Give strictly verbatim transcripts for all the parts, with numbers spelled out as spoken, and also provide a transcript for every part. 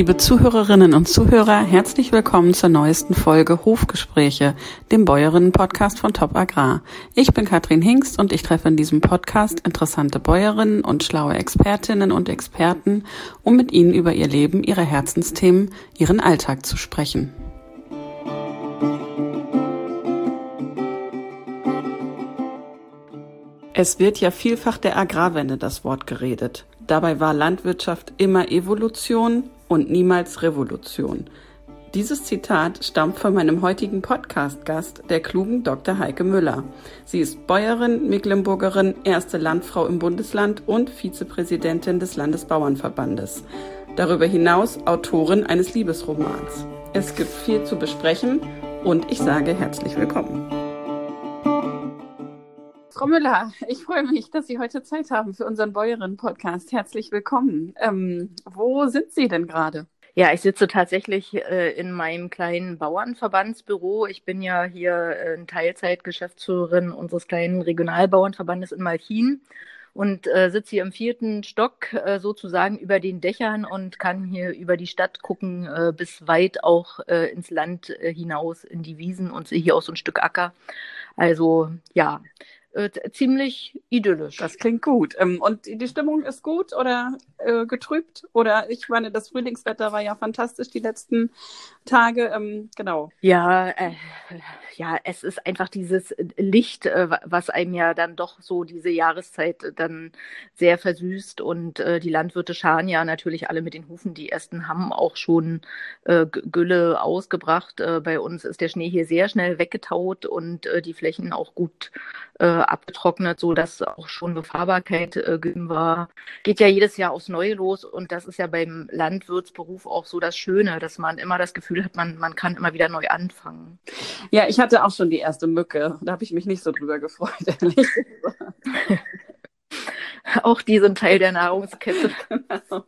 Liebe Zuhörerinnen und Zuhörer, herzlich willkommen zur neuesten Folge Hofgespräche, dem Bäuerinnen-Podcast von Top Agrar. Ich bin Katrin Hingst und ich treffe in diesem Podcast interessante Bäuerinnen und schlaue Expertinnen und Experten, um mit ihnen über ihr Leben, ihre Herzensthemen, ihren Alltag zu sprechen. Es wird ja vielfach der Agrarwende das Wort geredet. Dabei war Landwirtschaft immer Evolution und niemals Revolution. Dieses Zitat stammt von meinem heutigen Podcast-Gast, der klugen Doktor Heike Müller. Sie ist Bäuerin, Mecklenburgerin, erste Landfrau im Bundesland und Vizepräsidentin des Landesbauernverbandes. Darüber hinaus Autorin eines Liebesromans. Es gibt viel zu besprechen und ich sage herzlich willkommen. Frau Müller, ich freue mich, dass Sie heute Zeit haben für unseren Bäuerinnen-Podcast. Herzlich willkommen. Ähm, wo sind Sie denn gerade? Ja, ich sitze tatsächlich äh, in meinem kleinen Bauernverbandsbüro. Ich bin ja hier äh, in Teilzeit-Geschäftsführerin unseres kleinen Regionalbauernverbandes in Malchin und äh, sitze hier im vierten Stock äh, sozusagen über den Dächern und kann hier über die Stadt gucken, äh, bis weit auch äh, ins Land äh, hinaus, in die Wiesen und sehe hier auch so ein Stück Acker. Also ja, Äh, ziemlich idyllisch. Das klingt gut. Ähm, und die Stimmung ist gut oder äh, getrübt? Oder ich meine, das Frühlingswetter war ja fantastisch die letzten Tage. Ähm, genau. Ja, äh, ja, es ist einfach dieses Licht, äh, was einem ja dann doch so diese Jahreszeit dann sehr versüßt. Und äh, die Landwirte scharen ja natürlich alle mit den Hufen. Die ersten haben auch schon äh, Gülle ausgebracht. Äh, bei uns ist der Schnee hier sehr schnell weggetaut und äh, die Flächen auch gut äh, abgetrocknet, so dass auch schon Befahrbarkeit äh, gegeben war. Geht ja jedes Jahr aufs Neue los und das ist ja beim Landwirtsberuf auch so das Schöne, dass man immer das Gefühl hat, man, man kann immer wieder neu anfangen. Ja, ich hatte auch schon die erste Mücke. Da habe ich mich nicht so drüber gefreut, ehrlich gesagt. Auch die sind Teil der Nahrungskette. Genau.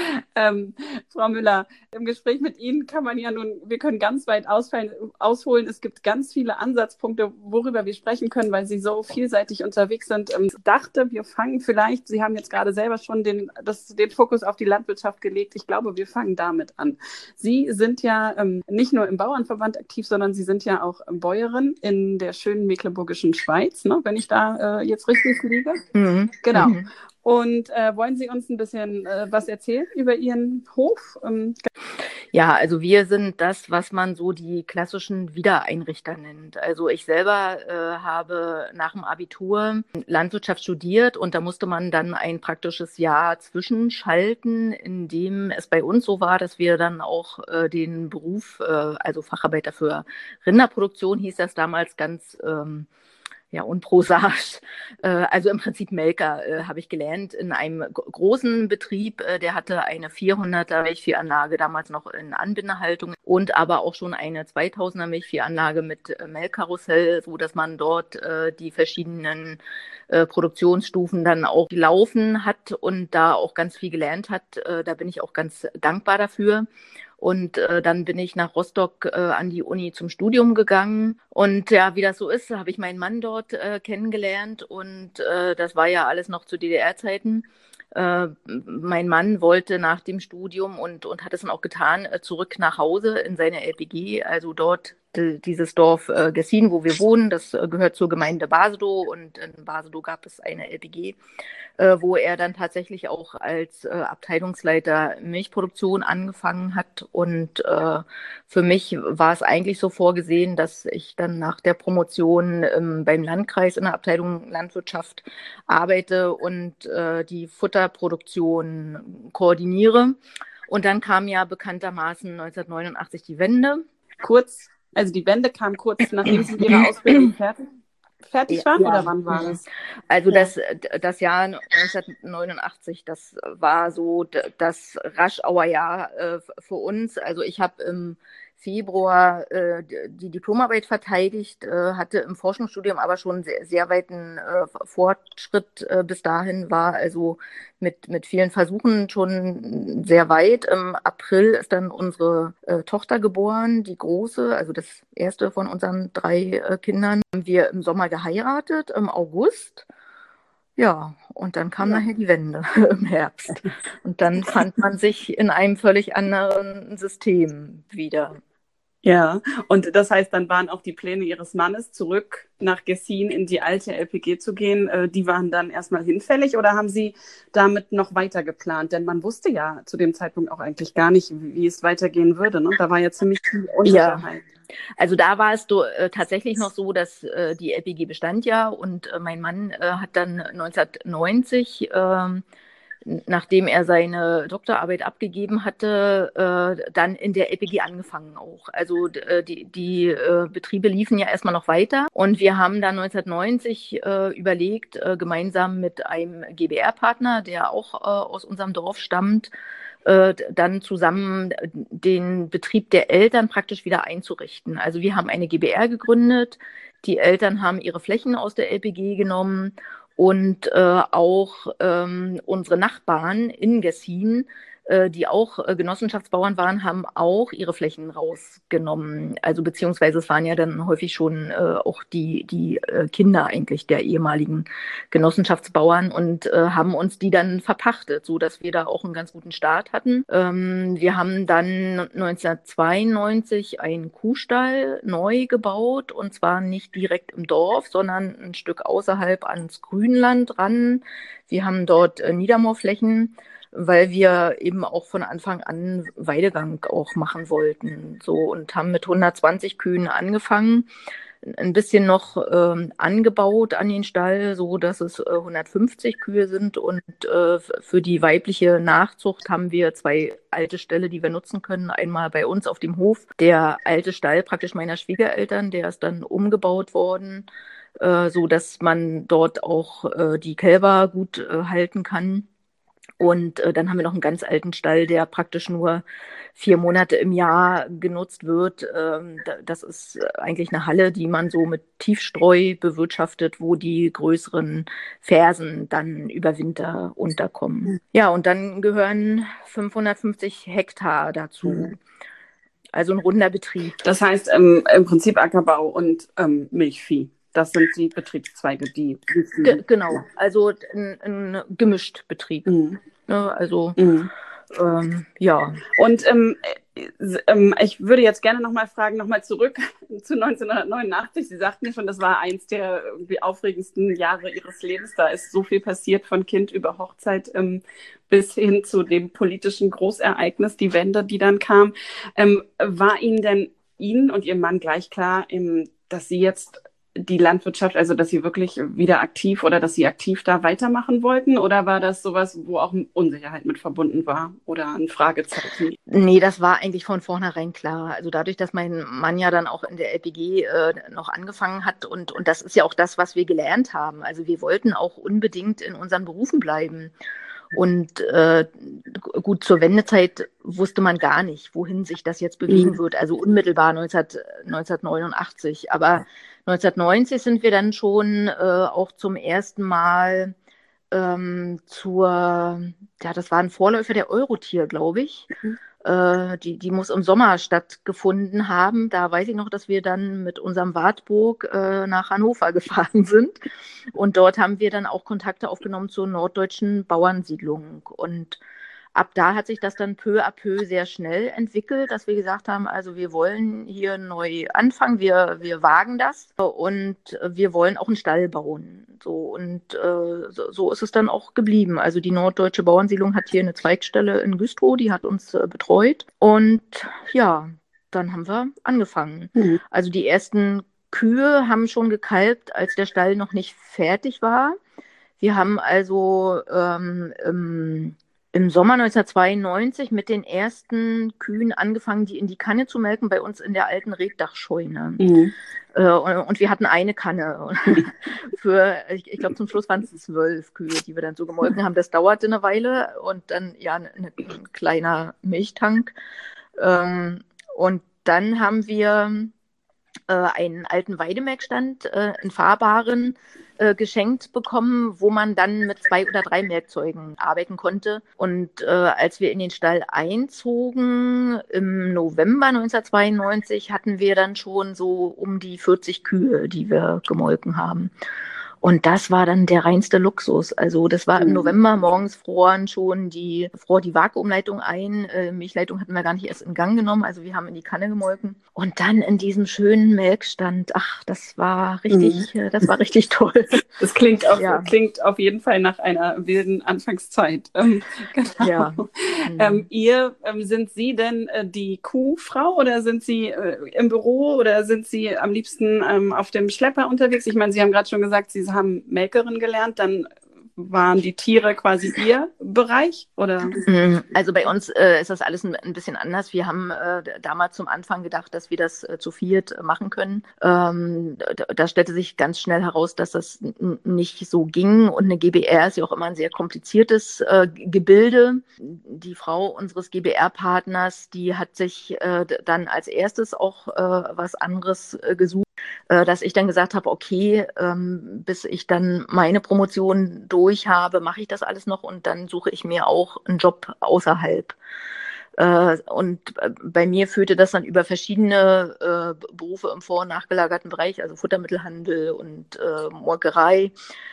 Ähm, Frau Müller, im Gespräch mit Ihnen kann man ja nun, wir können ganz weit ausfallen, ausholen. Es gibt ganz viele Ansatzpunkte, worüber wir sprechen können, weil Sie so vielseitig unterwegs sind. Ich dachte, wir fangen vielleicht, Sie haben jetzt gerade selber schon den, das, den Fokus auf die Landwirtschaft gelegt. Ich glaube, wir fangen damit an. Sie sind ja ähm, nicht nur im Bauernverband aktiv, sondern Sie sind ja auch Bäuerin in der schönen mecklenburgischen Schweiz, ne, wenn ich da äh, jetzt richtig liege. Mhm. Genau. Mhm. Und äh, wollen Sie uns ein bisschen äh, was erzählen über Ihren Hof? Ähm, Ja, also wir sind das, was man so die klassischen Wiedereinrichter nennt. Also ich selber äh, habe nach dem Abitur Landwirtschaft studiert und da musste man dann ein praktisches Jahr zwischenschalten, in dem es bei uns so war, dass wir dann auch äh, den Beruf, äh, also Facharbeiter für Rinderproduktion hieß das damals ganz ähm, Ja, und prosaisch. Äh, also im Prinzip Melker äh, habe ich gelernt in einem g- großen Betrieb. Äh, der hatte eine vierhunderter Milchviehanlage, damals noch in Anbindehaltung und aber auch schon eine zweitausender Milchviehanlage mit äh, Melkkarussell, so dass man dort äh, die verschiedenen äh, Produktionsstufen dann auch laufen hat und da auch ganz viel gelernt hat. Äh, da bin ich auch ganz dankbar dafür. Und äh, dann bin ich nach Rostock äh, an die Uni zum Studium gegangen. Und ja, wie das so ist, habe ich meinen Mann dort äh, kennengelernt. Und äh, das war ja alles noch zu D D R-Zeiten. Äh, mein Mann wollte nach dem Studium und, und hat es dann auch getan, äh, zurück nach Hause in seine L P G, also dort d- dieses Dorf äh, Gessin, wo wir wohnen. Das äh, gehört zur Gemeinde Basedow und in Basedow gab es eine L P G, äh, wo er dann tatsächlich auch als äh, Abteilungsleiter Milchproduktion angefangen hat. Und äh, für mich war es eigentlich so vorgesehen, dass ich dann nach der Promotion ähm, beim Landkreis in der Abteilung Landwirtschaft arbeite und äh, die Futterproduktion koordiniere. Und dann kam ja bekanntermaßen neunzehnhundertneunundachtzig die Wende. kurz, also die Wende kam kurz, nachdem Sie Ihre Ausbildung fertig, fertig waren, Ja, oder wann war das? also Ja. das, das Jahr neunzehnhundertneunundachtzig, das war so d- das Raschauer Jahr äh, für uns. Also ich habe im Februar äh, die Diplomarbeit verteidigt, äh, hatte im Forschungsstudium aber schon sehr, sehr weiten äh, Fortschritt äh, bis dahin, war also mit, mit vielen Versuchen schon sehr weit. Im April ist dann unsere äh, Tochter geboren, die große, also das erste von unseren drei äh, Kindern. Haben wir im Sommer geheiratet, im August. Ja, und dann kam ja. nachher die Wende im Herbst. Und dann fand man sich in einem völlig anderen System wieder. Ja, und das heißt, dann waren auch die Pläne Ihres Mannes, zurück nach Gessin in die alte L P G zu gehen, äh, die waren dann erstmal hinfällig, oder haben Sie damit noch weiter geplant? Denn man wusste ja zu dem Zeitpunkt auch eigentlich gar nicht, wie, wie es weitergehen würde. Ne? Da war ja ziemlich viel Unsicherheit. Ja. Also da war es do, äh, tatsächlich noch so, dass äh, die L P G bestand ja, und äh, mein Mann äh, hat dann neunzehnhundertneunzig, äh, nachdem er seine Doktorarbeit abgegeben hatte, äh, dann in der L P G angefangen auch. Also äh, die, die äh, Betriebe liefen ja erstmal noch weiter, und wir haben dann neunzehnhundertneunzig äh, überlegt, äh, gemeinsam mit einem G B R-Partner, der auch äh, aus unserem Dorf stammt, äh, dann zusammen den Betrieb der Eltern praktisch wieder einzurichten. Also wir haben eine G B R gegründet, die Eltern haben ihre Flächen aus der L P G genommen, und äh, auch ähm, unsere Nachbarn in Gessin, äh, die auch äh, Genossenschaftsbauern waren, haben auch ihre Flächen rausgenommen. Also beziehungsweise es waren ja dann häufig schon äh, auch die, die äh, Kinder eigentlich der ehemaligen Genossenschaftsbauern, und äh, haben uns die dann verpachtet, sodass wir da auch einen ganz guten Start hatten. Ähm, wir haben dann neunzehnhundertzweiundneunzig einen Kuhstall neu gebaut, und zwar nicht direkt im Dorf, sondern ein Stück außerhalb ans Grünland ran. Wir haben dort äh, Niedermoorflächen, weil wir eben auch von Anfang an Weidegang auch machen wollten. So, und haben mit hundertzwanzig Kühen angefangen, ein bisschen noch ähm, angebaut an den Stall, so dass es äh, hundertfünfzig Kühe sind, und äh, für die weibliche Nachzucht haben wir zwei alte Ställe, die wir nutzen können. Einmal bei uns auf dem Hof, der alte Stall praktisch meiner Schwiegereltern, der ist dann umgebaut worden, äh, so dass man dort auch äh, die Kälber gut äh, halten kann. Und äh, dann haben wir noch einen ganz alten Stall, der praktisch nur vier Monate im Jahr genutzt wird. Ähm, das ist eigentlich eine Halle, die man so mit Tiefstreu bewirtschaftet, wo die größeren Fersen dann über Winter unterkommen. Mhm. Ja, und dann gehören fünfhundertfünfzig Hektar dazu. Mhm. Also ein runder Betrieb. Das heißt ähm, im Prinzip Ackerbau und ähm, Milchvieh. Das sind die Betriebszweige, die... Ge- genau, also ein, ein gemischt Betrieb. Mhm. Ne, also, mhm. ähm, ja. Und ähm, äh, ich würde jetzt gerne nochmal fragen, nochmal zurück zu neunzehnhundertneunundachtzig. Sie sagten ja schon, das war eins der irgendwie aufregendsten Jahre Ihres Lebens. Da ist so viel passiert, von Kind über Hochzeit ähm, bis hin zu dem politischen Großereignis, die Wende, die dann kam. Ähm, war Ihnen denn, Ihnen und Ihrem Mann gleich klar, ähm, dass Sie jetzt die Landwirtschaft, also dass Sie wirklich wieder aktiv oder dass Sie aktiv da weitermachen wollten? Oder war das sowas, wo auch Unsicherheit mit verbunden war oder ein Fragezeichen? Nee, das war eigentlich von vornherein klar. Also dadurch, dass mein Mann ja dann auch in der L P G äh, noch angefangen hat, und, und das ist ja auch das, was wir gelernt haben. Also wir wollten auch unbedingt in unseren Berufen bleiben. Und äh, gut, zur Wendezeit wusste man gar nicht, wohin sich das jetzt bewegen mhm. wird. Also unmittelbar neunzehnhundertneunundachtzig. Aber neunzehnhundertneunzig sind wir dann schon äh, auch zum ersten Mal ähm, zur, ja, das war ein Vorläufer der Eurotier, glaube ich. Mhm. Äh, die, die muss im Sommer stattgefunden haben. Da weiß ich noch, dass wir dann mit unserem Wartburg äh, nach Hannover gefahren sind. Und dort haben wir dann auch Kontakte aufgenommen zur norddeutschen Bauernsiedlung. Und ab da hat sich das dann peu à peu sehr schnell entwickelt, dass wir gesagt haben, also wir wollen hier neu anfangen, wir, wir wagen das und wir wollen auch einen Stall bauen. So, und äh, so, so ist es dann auch geblieben. Also die norddeutsche Bauernsiedlung hat hier eine Zweigstelle in Güstrow, die hat uns äh, betreut. Und ja, dann haben wir angefangen. Mhm. Also die ersten Kühe haben schon gekalbt, als der Stall noch nicht fertig war. Wir haben also ähm, im Im Sommer neunzehnhundertzweiundneunzig mit den ersten Kühen angefangen, die in die Kanne zu melken, bei uns in der alten Reddachscheune. Mhm. Äh, und, und wir hatten eine Kanne. Für, ich, ich glaube, zum Schluss waren es zwölf Kühe, die wir dann so gemolken haben. Das dauerte eine Weile, und dann ja eine, eine, ein kleiner Milchtank. Ähm, und dann haben wir äh, einen alten Weidemelkstand, äh, einen fahrbaren, äh, geschenkt bekommen, wo man dann mit zwei oder drei Melkzeugen arbeiten konnte. Und äh, als wir in den Stall einzogen, im November neunzehnhundertzweiundneunzig, hatten wir dann schon so um die vierzig Kühe, die wir gemolken haben. Und das war dann der reinste Luxus. Also das war im November, morgens froren schon die, fror die Vakuumleitung ein. Äh, Milchleitung hatten wir gar nicht erst in Gang genommen. Also wir haben in die Kanne gemolken. Und dann in diesem schönen Melkstand, ach, das war richtig, mhm. das war richtig toll. Das klingt auf, ja. klingt auf jeden Fall nach einer wilden Anfangszeit. Ähm, genau. Ja. Mhm. Ähm, ihr, ähm, sind Sie denn äh, die Kuhfrau oder sind Sie äh, im Büro oder sind Sie am liebsten ähm, auf dem Schlepper unterwegs? Ich meine, Sie haben gerade schon gesagt, Sie haben Melkerin gelernt, dann waren die Tiere quasi Ihr Bereich, oder? Also bei uns äh, ist das alles ein, ein bisschen anders. Wir haben äh, damals zum Anfang gedacht, dass wir das äh, zu viert äh, machen können. Ähm, da, da stellte sich ganz schnell heraus, dass das n- nicht so ging. Und eine G b R ist ja auch immer ein sehr kompliziertes äh, Gebilde. Die Frau unseres G b R-Partners, die hat sich äh, dann als erstes auch äh, was anderes äh, gesucht, dass ich dann gesagt habe, okay, ähm, bis ich dann meine Promotion durch habe, mache ich das alles noch und dann suche ich mir auch einen Job außerhalb. Äh, und bei mir führte das dann über verschiedene äh, Berufe im vor- und nachgelagerten Bereich, also Futtermittelhandel und äh, Molkerei.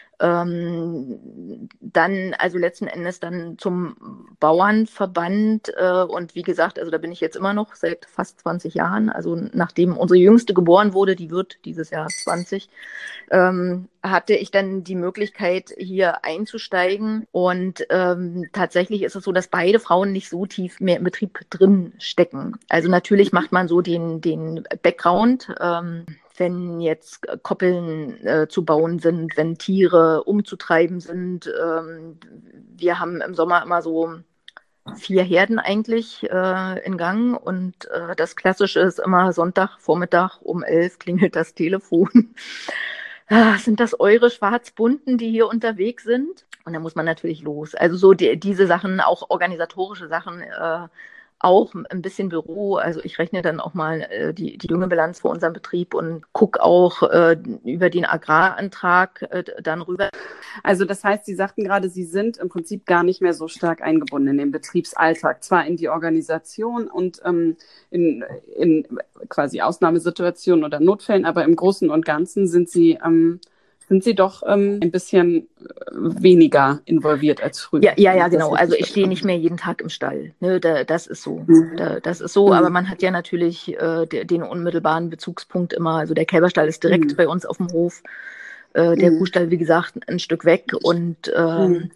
Ähm, dann also letzten Endes dann zum Bauernverband äh, und wie gesagt, also da bin ich jetzt immer noch seit fast zwanzig Jahren, also nachdem unsere Jüngste geboren wurde, die wird dieses Jahr zwanzig, ähm, hatte ich dann die Möglichkeit hier einzusteigen und ähm, tatsächlich ist es so, dass beide Frauen nicht so tief mehr im Betrieb drin stecken. Also natürlich macht man so den, den Background, ähm, wenn jetzt Koppeln äh, zu bauen sind, wenn Tiere umzutreiben sind. Ähm, wir haben im Sommer immer so vier Herden eigentlich äh, in Gang und äh, das Klassische ist immer Sonntagvormittag um elf klingelt das Telefon. Ah, sind das eure Schwarzbunten, die hier unterwegs sind? Und da muss man natürlich los. Also so die, diese Sachen, auch organisatorische Sachen, äh, auch ein bisschen Büro. Also ich rechne dann auch mal äh, die, die Düngebilanz für unseren Betrieb und gucke auch äh, über den Agrarantrag äh, dann rüber. Also das heißt, Sie sagten gerade, Sie sind im Prinzip gar nicht mehr so stark eingebunden in den Betriebsalltag, zwar in die Organisation und ähm, in, in quasi Ausnahmesituationen oder Notfällen, aber im Großen und Ganzen sind Sie ähm, sind Sie doch ähm, ein bisschen weniger involviert als früher. Ja, ja, ja, genau. Also ich stehe nicht mehr jeden Tag im Stall. Ne, da, das ist so. Mhm. Da, das ist so, mhm. Aber man hat ja natürlich äh, de, den unmittelbaren Bezugspunkt immer. Also der Kälberstall ist direkt mhm. bei uns auf dem Hof. Äh, der mhm. Kuhstall, wie gesagt, ein Stück weg. Und ähm, mhm.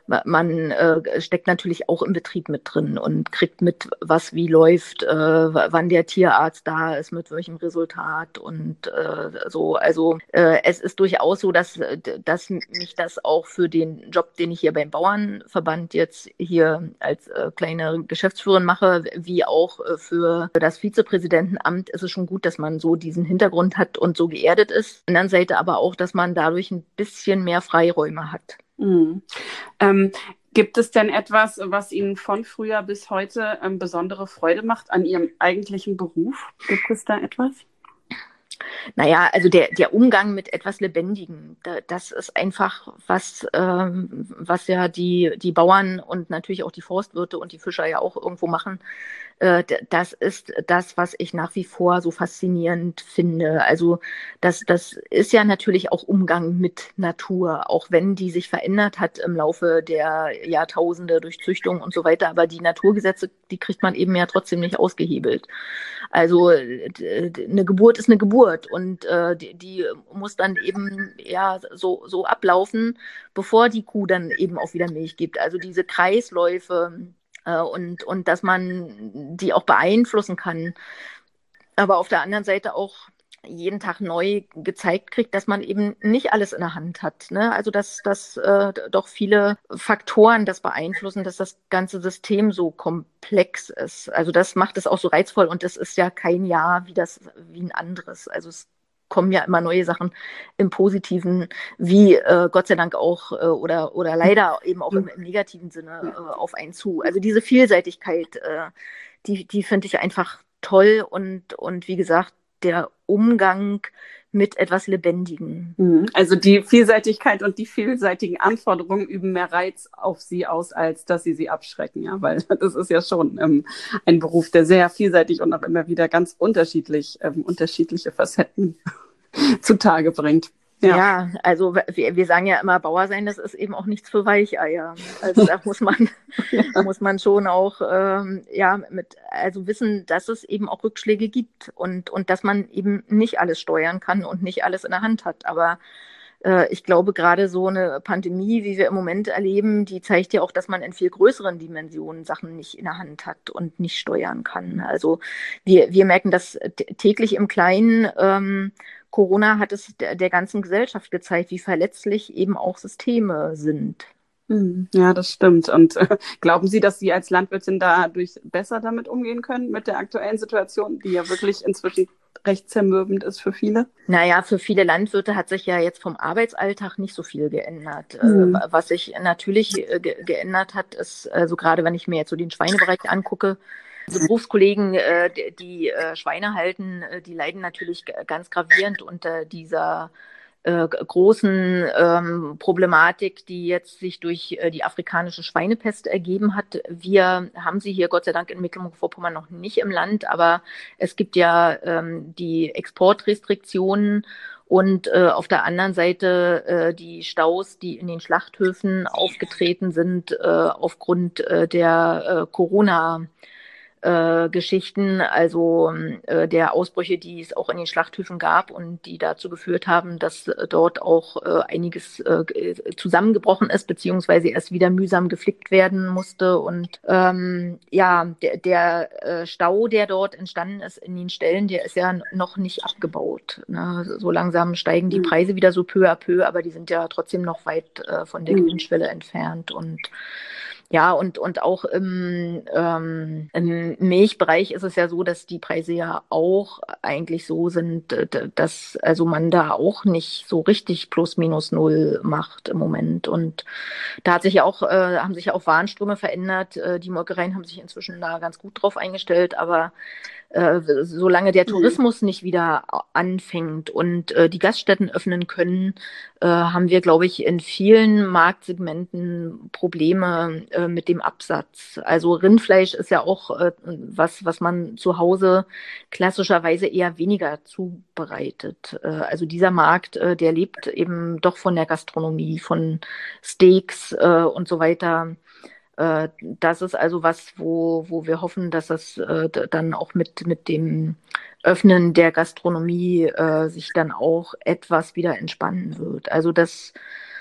man äh, steckt natürlich auch im Betrieb mit drin und kriegt mit, was wie läuft, äh, wann der Tierarzt da ist, mit welchem Resultat und äh, so. Also äh, es ist durchaus so, dass, dass mich das auch für den Job, den ich hier beim Bauernverband jetzt hier als äh, kleine Geschäftsführerin mache, wie auch äh, für das Vizepräsidentenamt, ist es schon gut, dass man so diesen Hintergrund hat und so geerdet ist. Auf der anderen Seite aber auch, dass man dadurch ein bisschen mehr Freiräume hat. Mhm. Ähm, gibt es denn etwas, was Ihnen von früher bis heute ähm, besondere Freude macht an Ihrem eigentlichen Beruf? Gibt es da etwas? Naja, also der, der Umgang mit etwas Lebendigem, das ist einfach was, ähm, was ja die, die Bauern und natürlich auch die Forstwirte und die Fischer ja auch irgendwo machen. Äh, das ist das, was ich nach wie vor so faszinierend finde. Also das, das ist ja natürlich auch Umgang mit Natur, auch wenn die sich verändert hat im Laufe der Jahrtausende durch Züchtung und so weiter. Aber die Naturgesetze, die kriegt man eben ja trotzdem nicht ausgehebelt. Also eine Geburt ist eine Geburt und äh, die, die muss dann eben ja so, so ablaufen, bevor die Kuh dann eben auch wieder Milch gibt. Also diese Kreisläufe äh, und, und dass man die auch beeinflussen kann. Aber auf der anderen Seite auch jeden Tag neu gezeigt kriegt, dass man eben nicht alles in der Hand hat. Ne? Also dass, dass äh, doch viele Faktoren das beeinflussen, dass das ganze System so komplex ist. Also das macht es auch so reizvoll und das ist ja kein Jahr wie das wie ein anderes. Also es kommen ja immer neue Sachen im Positiven, wie äh, Gott sei Dank auch äh, oder, oder leider eben auch im, im negativen Sinne äh, auf einen zu. Also diese Vielseitigkeit, äh, die, die finde ich einfach toll und, und wie gesagt, der Umgang mit etwas Lebendigem. Also die Vielseitigkeit und die vielseitigen Anforderungen üben mehr Reiz auf Sie aus, als dass Sie sie abschrecken, ja, weil das ist ja schon ähm, ein Beruf, der sehr vielseitig und auch immer wieder ganz unterschiedlich, ähm, unterschiedliche Facetten zutage bringt. Ja. Ja, also wir, wir sagen ja immer, Bauer sein, das ist eben auch nichts für Weicheier. Also da muss man, Ja. muss man schon auch ähm, ja, mit, also wissen, dass es eben auch Rückschläge gibt und, und dass man eben nicht alles steuern kann und nicht alles in der Hand hat. Aber äh, ich glaube, gerade so eine Pandemie, wie wir im Moment erleben, die zeigt ja auch, dass man in viel größeren Dimensionen Sachen nicht in der Hand hat und nicht steuern kann. Also wir, wir merken das t- täglich im Kleinen. Ähm, Corona hat es der, der ganzen Gesellschaft gezeigt, wie verletzlich eben auch Systeme sind. Hm, ja, das stimmt. Und äh, glauben Sie, dass Sie als Landwirtin dadurch besser damit umgehen können, mit der aktuellen Situation, die ja wirklich inzwischen recht zermürbend ist für viele? Naja, für viele Landwirte hat sich ja jetzt vom Arbeitsalltag nicht so viel geändert. Äh, Hm. Was sich natürlich äh, ge geändert hat, ist, also gerade wenn ich mir jetzt so den Schweinebereich angucke, also Berufskollegen, äh, die, die äh, Schweine halten, äh, die leiden natürlich g- ganz gravierend unter dieser äh, großen ähm, Problematik, die jetzt sich durch äh, die afrikanische Schweinepest ergeben hat. Wir haben sie hier Gott sei Dank in Mecklenburg-Vorpommern noch nicht im Land, aber es gibt ja ähm, die Exportrestriktionen und äh, auf der anderen Seite äh, die Staus, die in den Schlachthöfen aufgetreten sind äh, aufgrund äh, der äh, Corona- äh, Geschichten, also äh, der Ausbrüche, die es auch in den Schlachthöfen gab und die dazu geführt haben, dass äh, dort auch äh, einiges äh, zusammengebrochen ist, beziehungsweise erst wieder mühsam geflickt werden musste. Und ähm, ja, der, der äh, Stau, der dort entstanden ist in den Ställen, der ist ja noch nicht abgebaut. Ne? So langsam steigen die Preise wieder so peu à peu, aber die sind ja trotzdem noch weit äh, von der Gewinnschwelle entfernt. Und ja, und, und auch im, ähm, im Milchbereich ist es ja so, dass die Preise ja auch eigentlich so sind, dass also man da auch nicht so richtig plus minus null macht im Moment. Und da hat sich ja auch, äh, haben sich ja auch Warenströme verändert. Äh, die Molkereien haben sich inzwischen da ganz gut drauf eingestellt, aber äh, solange der Tourismus nicht wieder anfängt und äh, die Gaststätten öffnen können, äh, haben wir, glaube ich, in vielen Marktsegmenten Probleme äh, mit dem Absatz. Also Rindfleisch ist ja auch äh, was, was man zu Hause klassischerweise eher weniger zubereitet. Äh, also dieser Markt, äh, der lebt eben doch von der Gastronomie, von Steaks äh, und so weiter. Äh, das ist also was, wo, wo wir hoffen, dass das äh, dann auch mit, mit dem Öffnen der Gastronomie äh, sich dann auch etwas wieder entspannen wird. Also das,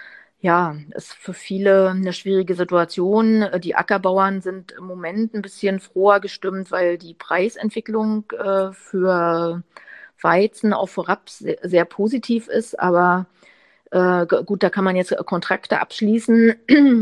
ja, ist für viele eine schwierige Situation. Die Ackerbauern sind im Moment ein bisschen froher gestimmt, weil die Preisentwicklung äh, für Weizen, auch für Raps sehr, sehr positiv ist. Aber äh, gut, da kann man jetzt Kontrakte abschließen.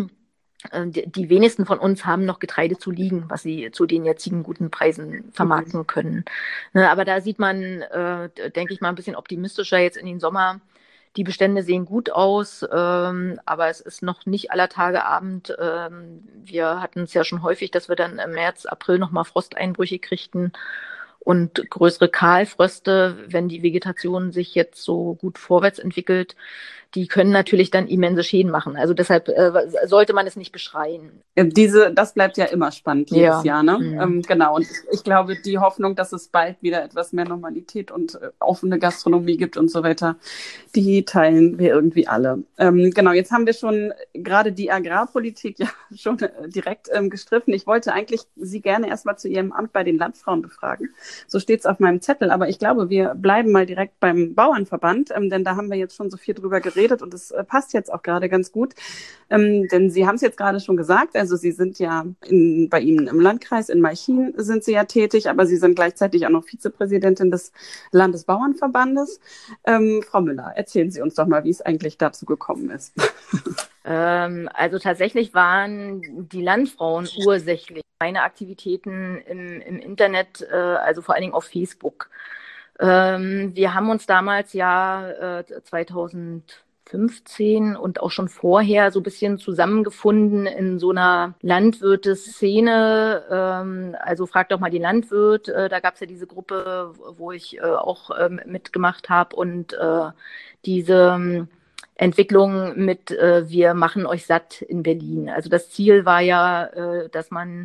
Die wenigsten von uns haben noch Getreide zu liegen, was sie zu den jetzigen guten Preisen vermarkten können. Aber da sieht man, äh, denke ich mal, ein bisschen optimistischer jetzt in den Sommer. Die Bestände sehen gut aus, ähm, aber es ist noch nicht aller Tage Abend. Ähm, wir hatten es ja schon häufig, dass wir dann im März, April nochmal Frosteinbrüche kriegten und größere Kahlfröste, wenn die Vegetation sich jetzt so gut vorwärts entwickelt. Die können natürlich dann immense Schäden machen. Also deshalb äh, sollte man es nicht beschreien. Diese, das bleibt ja immer spannend jedes Ja. Jahr, ne? Mhm. Ähm, genau. Und ich, ich glaube, die Hoffnung, dass es bald wieder etwas mehr Normalität und äh, offene Gastronomie gibt und so weiter, die teilen wir irgendwie alle. Ähm, genau, jetzt haben wir schon gerade die Agrarpolitik ja schon äh, direkt ähm, gestriffen. Ich wollte eigentlich Sie gerne erstmal zu Ihrem Amt bei den Landfrauen befragen. So steht es auf meinem Zettel. Aber ich glaube, wir bleiben mal direkt beim Bauernverband, ähm, denn da haben wir jetzt schon so viel drüber geredet und es äh, passt jetzt auch gerade ganz gut. Ähm, denn Sie haben es jetzt gerade schon gesagt, also Sie sind ja in, bei Ihnen im Landkreis in Malchin sind Sie ja tätig, aber Sie sind gleichzeitig auch noch Vizepräsidentin des Landesbauernverbandes. Ähm, Frau Müller, erzählen Sie uns doch mal, wie es eigentlich dazu gekommen ist. Ähm, also tatsächlich waren die Landfrauen ursächlich meine Aktivitäten im, im Internet, äh, also vor allen Dingen auf Facebook. Ähm, wir haben uns damals ja äh, zweitausendfünfzehn und auch schon vorher so ein bisschen zusammengefunden in so einer Landwirte-Szene. Ähm, also frag doch mal die Landwirt. Äh, da gab es ja diese Gruppe, wo ich äh, auch äh, mitgemacht habe und äh, diese Entwicklung mit äh, wir machen euch satt in Berlin. Also das Ziel war ja, äh, dass man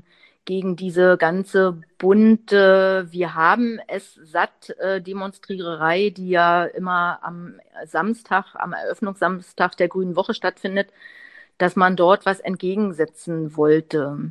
gegen diese ganze bunte Wir haben es satt äh, Demonstriererei, die ja immer am Samstag, am Eröffnungssamstag der Grünen Woche stattfindet, dass man dort was entgegensetzen wollte.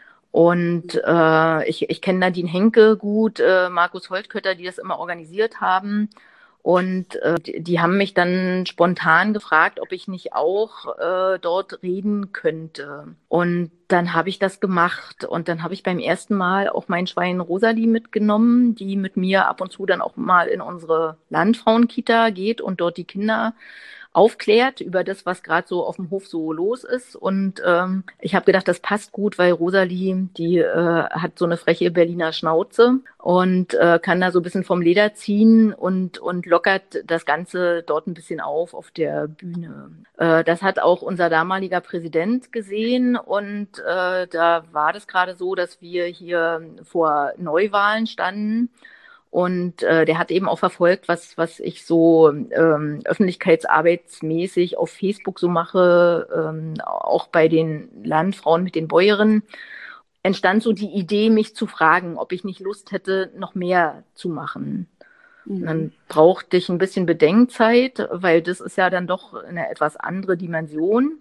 Und äh, ich, ich kenne Nadine Henke gut, äh, Markus Holtkötter, die das immer organisiert haben. Und äh, die, die haben mich dann spontan gefragt, ob ich nicht auch äh, dort reden könnte. Und dann habe ich das gemacht. Und dann habe ich beim ersten Mal auch mein Schwein Rosalie mitgenommen, die mit mir ab und zu dann auch mal in unsere Landfrauenkita geht und dort die Kinder aufklärt über das, was gerade so auf dem Hof so los ist. Und ähm, ich habe gedacht, das passt gut, weil Rosalie, die äh, hat so eine freche Berliner Schnauze und äh, kann da so ein bisschen vom Leder ziehen und, und lockert das Ganze dort ein bisschen auf auf der Bühne. Äh, das hat auch unser damaliger Präsident gesehen und äh, da war das gerade so, dass wir hier vor Neuwahlen standen. Und äh, der hat eben auch verfolgt, was, was ich so ähm, öffentlichkeitsarbeitsmäßig auf Facebook so mache, ähm, auch bei den Landfrauen mit den Bäuerinnen. Entstand so die Idee, mich zu fragen, ob ich nicht Lust hätte, noch mehr zu machen. Mhm. Und dann brauchte ich ein bisschen Bedenkzeit, weil das ist ja dann doch eine etwas andere Dimension.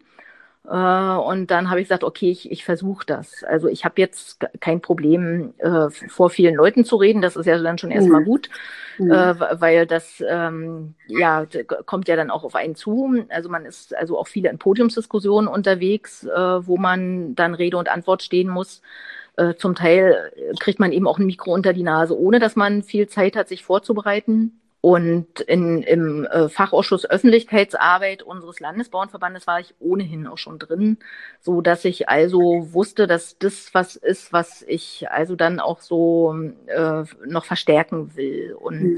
Und dann habe ich gesagt, okay, ich, ich versuche das. Also ich habe jetzt kein Problem, äh, vor vielen Leuten zu reden. Das ist ja dann schon erstmal mhm. gut, mhm. äh, weil das ähm, ja kommt ja dann auch auf einen zu. Also man ist also auch viele in Podiumsdiskussionen unterwegs, äh, wo man dann Rede und Antwort stehen muss. Äh, zum Teil kriegt man eben auch ein Mikro unter die Nase, ohne dass man viel Zeit hat, sich vorzubereiten. Und in, im äh, Fachausschuss Öffentlichkeitsarbeit unseres Landesbauernverbandes war ich ohnehin auch schon drin, so dass ich also wusste, dass das was ist, was ich also dann auch so äh, noch verstärken will. Und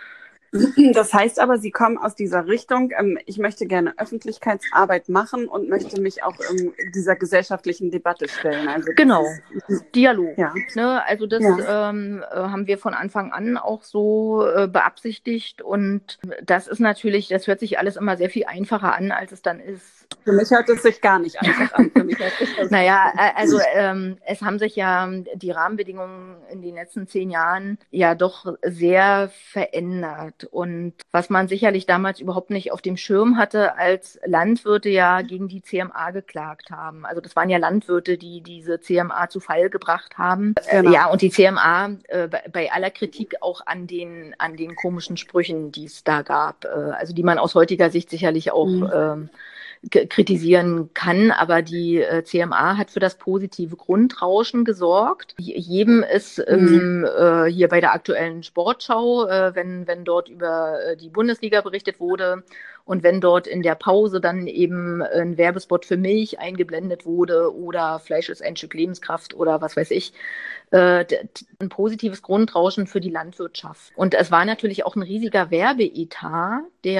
das heißt aber, Sie kommen aus dieser Richtung, ähm, ich möchte gerne Öffentlichkeitsarbeit machen und möchte mich auch in dieser gesellschaftlichen Debatte stellen. Also genau, Dialog. Ja. Ne? Also das ja. ähm, haben wir von Anfang an auch so äh, beabsichtigt und das ist natürlich, das hört sich alles immer sehr viel einfacher an, als es dann ist. Für mich hört es sich gar nicht einfach an. Für mich hört sich das naja, also ähm, es haben sich ja die Rahmenbedingungen in den letzten zehn Jahren ja doch sehr verändert. Und was man sicherlich damals überhaupt nicht auf dem Schirm hatte, als Landwirte ja gegen die C M A geklagt haben. Also das waren ja Landwirte, die diese C M A zu Fall gebracht haben. Genau. Ja, und die C M A äh, bei, bei aller Kritik auch an den, an den komischen Sprüchen, die es da gab. Äh, also die man aus heutiger Sicht sicherlich auch mhm. ähm, kritisieren kann, aber die äh, C M A hat für das positive Grundrauschen gesorgt. Jedem ist ähm, mhm. äh, hier bei der aktuellen Sportschau, äh, wenn, wenn dort über äh, die Bundesliga berichtet wurde und wenn dort in der Pause dann eben ein Werbespot für Milch eingeblendet wurde oder Fleisch ist ein Stück Lebenskraft oder was weiß ich, äh, ein positives Grundrauschen für die Landwirtschaft. Und es war natürlich auch ein riesiger Werbeetat,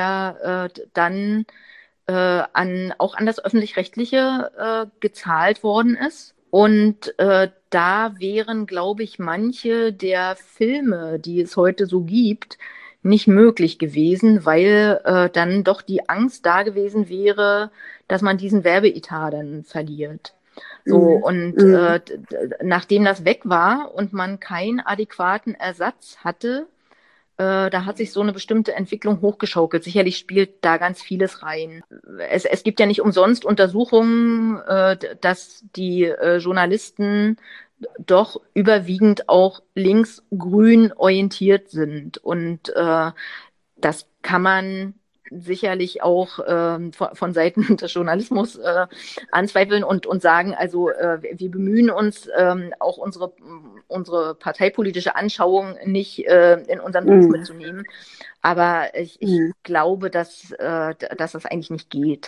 der äh, dann Äh, an, auch an das Öffentlich-Rechtliche äh, gezahlt worden ist. Und äh, da wären, glaube ich, manche der Filme, die es heute so gibt, nicht möglich gewesen, weil äh, dann doch die Angst da gewesen wäre, dass man diesen Werbeetat dann verliert. So, mhm. und mhm. Äh, nachdem das weg war und man keinen adäquaten Ersatz hatte, Äh, da hat sich so eine bestimmte Entwicklung hochgeschaukelt. Sicherlich spielt da ganz vieles rein. Es, es gibt ja nicht umsonst Untersuchungen, äh, dass die äh, Journalisten doch überwiegend auch linksgrün orientiert sind. Und äh, das kann man sicherlich auch äh, von, von Seiten des Journalismus äh, anzweifeln und, und sagen, also äh, wir bemühen uns, äh, auch unsere, unsere parteipolitische Anschauung nicht äh, in unseren Beruf mm. mitzunehmen. Aber ich, ich mm. glaube, dass, äh, dass das eigentlich nicht geht.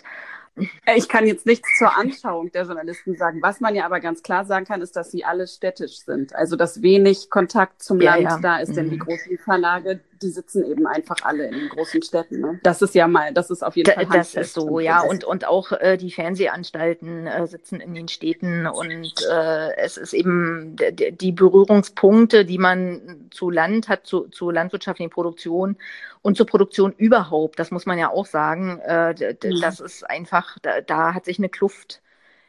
Ich kann jetzt nichts zur Anschauung der Journalisten sagen. Was man ja aber ganz klar sagen kann, ist, dass sie alle städtisch sind. Also, dass wenig Kontakt zum ja, Land ja. da ist, mhm. denn die großen Verlage, die sitzen eben einfach alle in den großen Städten. Ne? Das ist ja mal, das ist auf jeden da, Fall handfest. Das ist so, ja. Und, und auch äh, die Fernsehanstalten äh, sitzen in den Städten und äh, es ist eben d- die Berührungspunkte, die man zu Land hat, zu, zu landwirtschaftlichen Produktion und zur Produktion überhaupt. Das muss man ja auch sagen. Äh, d- d- mhm. Das ist einfach, da, da hat sich eine Kluft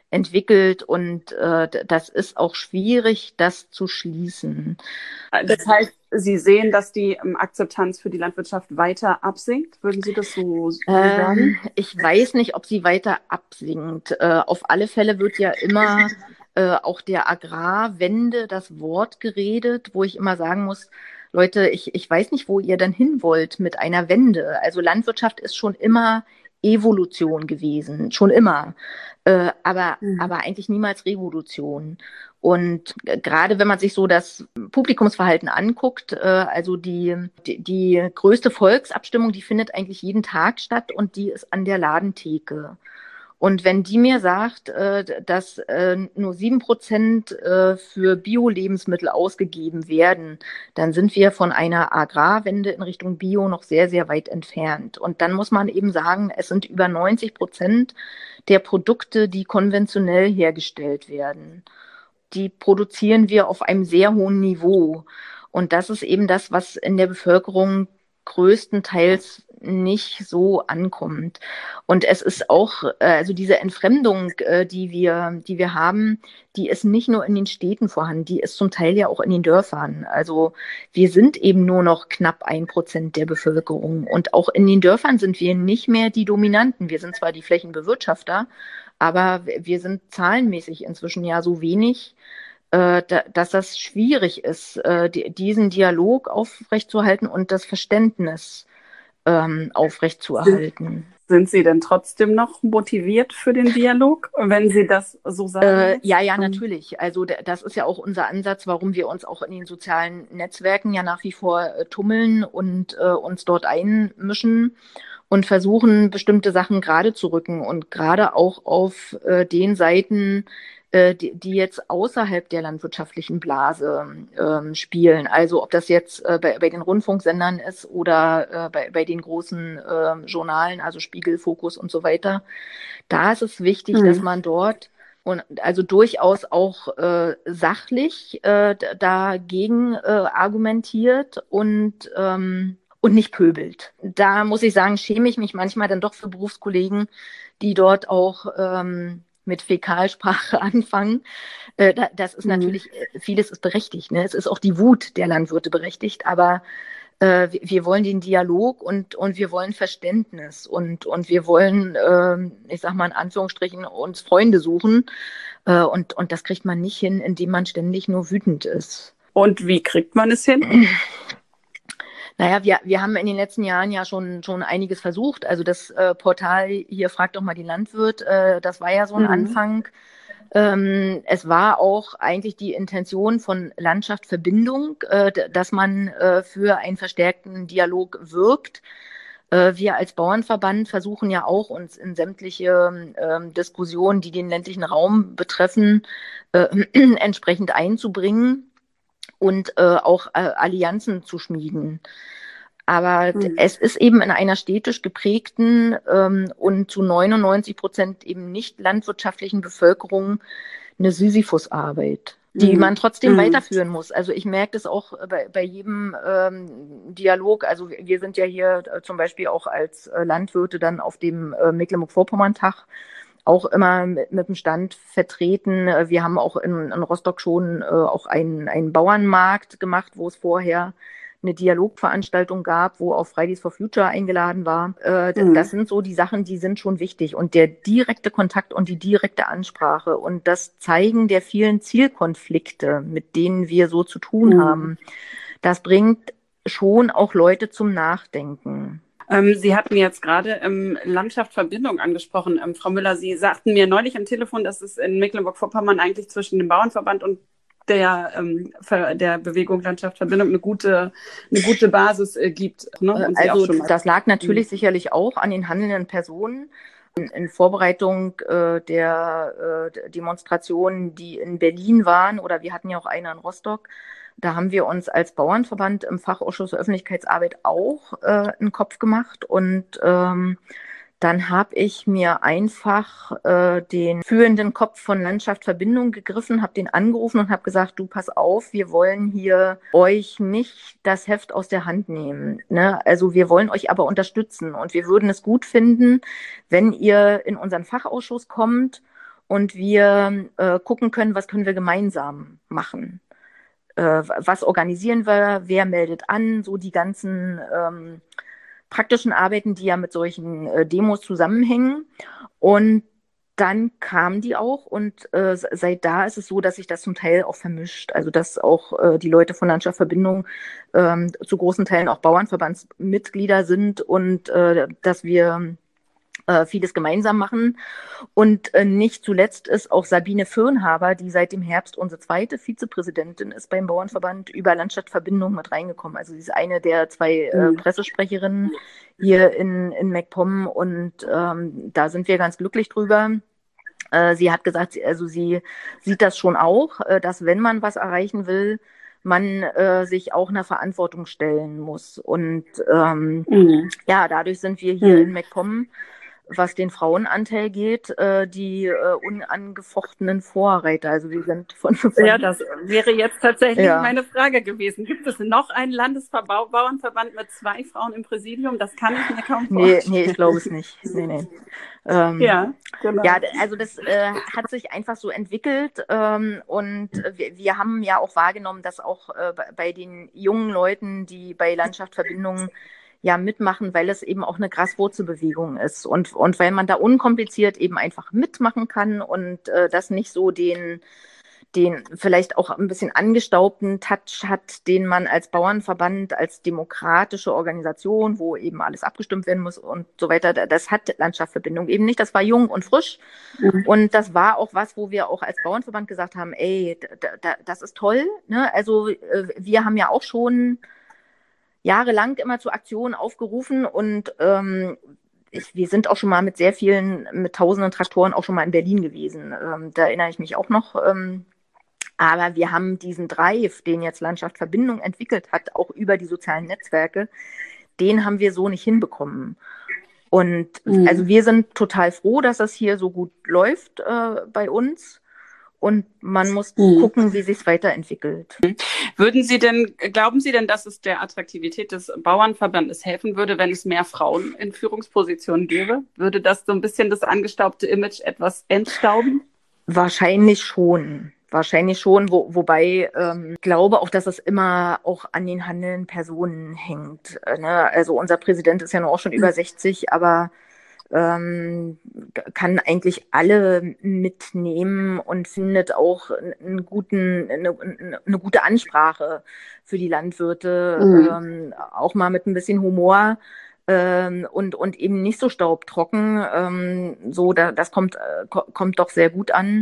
entwickelt und äh, das ist auch schwierig, das zu schließen. Das heißt, Sie sehen, dass die ähm, Akzeptanz für die Landwirtschaft weiter absinkt? Würden Sie das so, so sagen? Ähm, ich weiß nicht, ob sie weiter absinkt. Äh, auf alle Fälle wird ja immer äh, auch der Agrarwende das Wort geredet, wo ich immer sagen muss, Leute, ich, ich weiß nicht, wo ihr dann hin wollt mit einer Wende. Also Landwirtschaft ist schon immer Evolution gewesen, schon immer, äh, aber, Mhm. aber eigentlich niemals Revolution. Und äh, gerade wenn man sich so das Publikumsverhalten anguckt, äh, also die, die, die größte Volksabstimmung, die findet eigentlich jeden Tag statt und die ist an der Ladentheke. Und wenn die mir sagt, äh, dass äh, nur sieben Prozent äh, für Bio-Lebensmittel ausgegeben werden, dann sind wir von einer Agrarwende in Richtung Bio noch sehr, sehr weit entfernt. Und dann muss man eben sagen, es sind über neunzig Prozent der Produkte, die konventionell hergestellt werden. Die produzieren wir auf einem sehr hohen Niveau. Und das ist eben das, was in der Bevölkerung größtenteils nicht so ankommt. Und es ist auch, äh, also diese Entfremdung, äh, die wir, die wir haben, die ist nicht nur in den Städten vorhanden, die ist zum Teil ja auch in den Dörfern. Also wir sind eben nur noch knapp ein Prozent der Bevölkerung. Und auch in den Dörfern sind wir nicht mehr die Dominanten. Wir sind zwar die Flächenbewirtschafter, aber wir sind zahlenmäßig inzwischen ja so wenig, äh, da, dass das schwierig ist, äh, die, diesen Dialog aufrechtzuerhalten und das Verständnis ähm, aufrechtzuerhalten. Sind Sie denn trotzdem noch motiviert für den Dialog, wenn Sie das so sagen? Äh, ja, ja, natürlich. Also d- das ist ja auch unser Ansatz, warum wir uns auch in den sozialen Netzwerken ja nach wie vor äh, tummeln und äh, uns dort einmischen und versuchen, bestimmte Sachen gerade zu rücken und gerade auch auf äh, den Seiten, äh, die, die jetzt außerhalb der landwirtschaftlichen Blase ähm, spielen. Also ob das jetzt äh, bei, bei den Rundfunksendern ist oder äh, bei, bei den großen äh, Journalen, also Spiegel, Fokus und so weiter. Da ist es wichtig, Mhm. dass man dort und also durchaus auch äh, sachlich äh, dagegen äh, argumentiert und ähm, und nicht pöbelt. Da muss ich sagen, schäme ich mich manchmal dann doch für Berufskollegen, die dort auch ähm, mit Fäkalsprache anfangen. Äh, da, das ist Mhm. natürlich, vieles ist berechtigt. Ne? Es ist auch die Wut der Landwirte berechtigt, aber äh, wir, wir wollen den Dialog und, und wir wollen Verständnis und, und wir wollen, äh, ich sag mal in Anführungsstrichen, uns Freunde suchen. Äh, und, und das kriegt man nicht hin, indem man ständig nur wütend ist. Und wie kriegt man es hin? Naja, wir, wir haben in den letzten Jahren ja schon, schon einiges versucht. Also das äh, Portal hier fragt doch mal die Landwirt, äh, das war ja so ein Mhm. Anfang. Ähm, es war auch eigentlich die Intention von Landschaft Verbindung, äh, dass man äh, für einen verstärkten Dialog wirkt. Äh, wir als Bauernverband versuchen ja auch, uns in sämtliche äh, Diskussionen, die den ländlichen Raum betreffen, äh, entsprechend einzubringen und äh, auch äh, Allianzen zu schmieden. Aber Mhm. es ist eben in einer städtisch geprägten ähm, und zu neunundneunzig Prozent eben nicht landwirtschaftlichen Bevölkerung eine Sisyphusarbeit, die Mhm. man trotzdem Mhm. weiterführen muss. Also ich merke das auch bei, bei jedem ähm, Dialog. Also wir sind ja hier äh, zum Beispiel auch als äh, Landwirte dann auf dem äh, Mecklenburg-Vorpommern-Tag auch immer mit, mit dem Stand vertreten. Wir haben auch in, in Rostock schon äh, auch einen, einen Bauernmarkt gemacht, wo es vorher eine Dialogveranstaltung gab, wo auch Fridays for Future eingeladen war. Äh, Mhm. Das sind so die Sachen, die sind schon wichtig. Und der direkte Kontakt und die direkte Ansprache und das Zeigen der vielen Zielkonflikte, mit denen wir so zu tun Mhm. haben, das bringt schon auch Leute zum Nachdenken. Ähm, Sie hatten jetzt gerade ähm, Landschaft Verbindung angesprochen. Ähm, Frau Müller, Sie sagten mir neulich am Telefon, dass es in Mecklenburg-Vorpommern eigentlich zwischen dem Bauernverband und der, ähm, der Bewegung Landschaft Verbindung eine gute, eine gute Basis äh, gibt. Ne? Und Sie Also auch schon mal. das lag natürlich sicherlich auch an den handelnden Personen. In, in Vorbereitung äh, der äh, Demonstrationen, die in Berlin waren, oder wir hatten ja auch eine in Rostock, da haben wir uns als Bauernverband im Fachausschuss Öffentlichkeitsarbeit auch äh, einen Kopf gemacht und ähm, dann habe ich mir einfach äh, den führenden Kopf von Landschaft Verbindung gegriffen, habe den angerufen und habe gesagt, du pass auf, wir wollen hier euch nicht das Heft aus der Hand nehmen. Ne? Also wir wollen euch aber unterstützen und wir würden es gut finden, wenn ihr in unseren Fachausschuss kommt und wir äh, gucken können, was können wir gemeinsam machen. Äh, was organisieren wir, wer meldet an, so die ganzen ähm, praktischen Arbeiten, die ja mit solchen äh, Demos zusammenhängen. Und dann kamen die auch und äh, seit da ist es so, dass sich das zum Teil auch vermischt. Also dass auch äh, die Leute von Landschaftsverbindung ähm, zu großen Teilen auch Bauernverbandsmitglieder sind und äh, dass wir äh, vieles gemeinsam machen. Und äh, nicht zuletzt ist auch Sabine Firnhaber, die seit dem Herbst unsere zweite Vizepräsidentin ist beim Bauernverband, über Landstadtverbindung mit reingekommen. Also sie ist eine der zwei äh, Pressesprecherinnen hier in, in MacPom und ähm, da sind wir ganz glücklich drüber. Äh, sie hat gesagt, also sie sieht das schon auch, äh, dass wenn man was erreichen will, man äh, sich auch einer Verantwortung stellen muss. Und ähm, mhm. ja, dadurch sind wir hier mhm. in MacPom, was den Frauenanteil geht, äh, die äh, unangefochtenen Vorreiter. Also wir sind von, von Ja, das wäre jetzt tatsächlich ja. meine Frage gewesen. Gibt es noch einen Landesbauernverband mit zwei Frauen im Präsidium? Das kann ich mir kaum vorstellen. Nee, nee, ich glaube es nicht. Nee, nee. Ähm, ja, genau. Ja, also das äh, hat sich einfach so entwickelt ähm, und wir, wir haben ja auch wahrgenommen, dass auch äh, bei den jungen Leuten, die bei Landschaftsverbindungen ja mitmachen, weil es eben auch eine Graswurzelbewegung ist und, und weil man da unkompliziert eben einfach mitmachen kann und äh, das nicht so den, den vielleicht auch ein bisschen angestaubten Touch hat, den man als Bauernverband, als demokratische Organisation, wo eben alles abgestimmt werden muss und so weiter, das hat Landschaftsverbindung eben nicht. Das war jung und frisch mhm. und das war auch was, wo wir auch als Bauernverband gesagt haben, ey, da, da, das ist toll, ne? Also äh, wir haben ja auch schon jahrelang immer zu Aktionen aufgerufen und ähm, ich, wir sind auch schon mal mit sehr vielen, mit tausenden Traktoren auch schon mal in Berlin gewesen. Ähm, da erinnere ich mich auch noch. Ähm, aber wir haben diesen Drive, den jetzt Landschaftsverbindung entwickelt hat, auch über die sozialen Netzwerke, den haben wir so nicht hinbekommen. Und mhm. also wir sind total froh, dass das hier so gut läuft äh, bei uns. Und man muss mhm. gucken, wie sich es weiterentwickelt. Würden Sie denn, glauben Sie denn, dass es der Attraktivität des Bauernverbandes helfen würde, wenn es mehr Frauen in Führungspositionen gäbe? Würde das so ein bisschen das angestaubte Image etwas entstauben? Wahrscheinlich schon. Wahrscheinlich schon, wo, wobei ähm, ich glaube auch, dass es immer auch an den handelnden Personen hängt. Äh, ne? Also unser Präsident ist ja noch auch schon mhm. über sechzig, aber ähm, kann eigentlich alle mitnehmen und findet auch einen guten, eine, eine gute Ansprache für die Landwirte, mhm. ähm, auch mal mit ein bisschen Humor ähm, und, und eben nicht so staubtrocken. Ähm, so, da, das kommt, äh, kommt doch sehr gut an.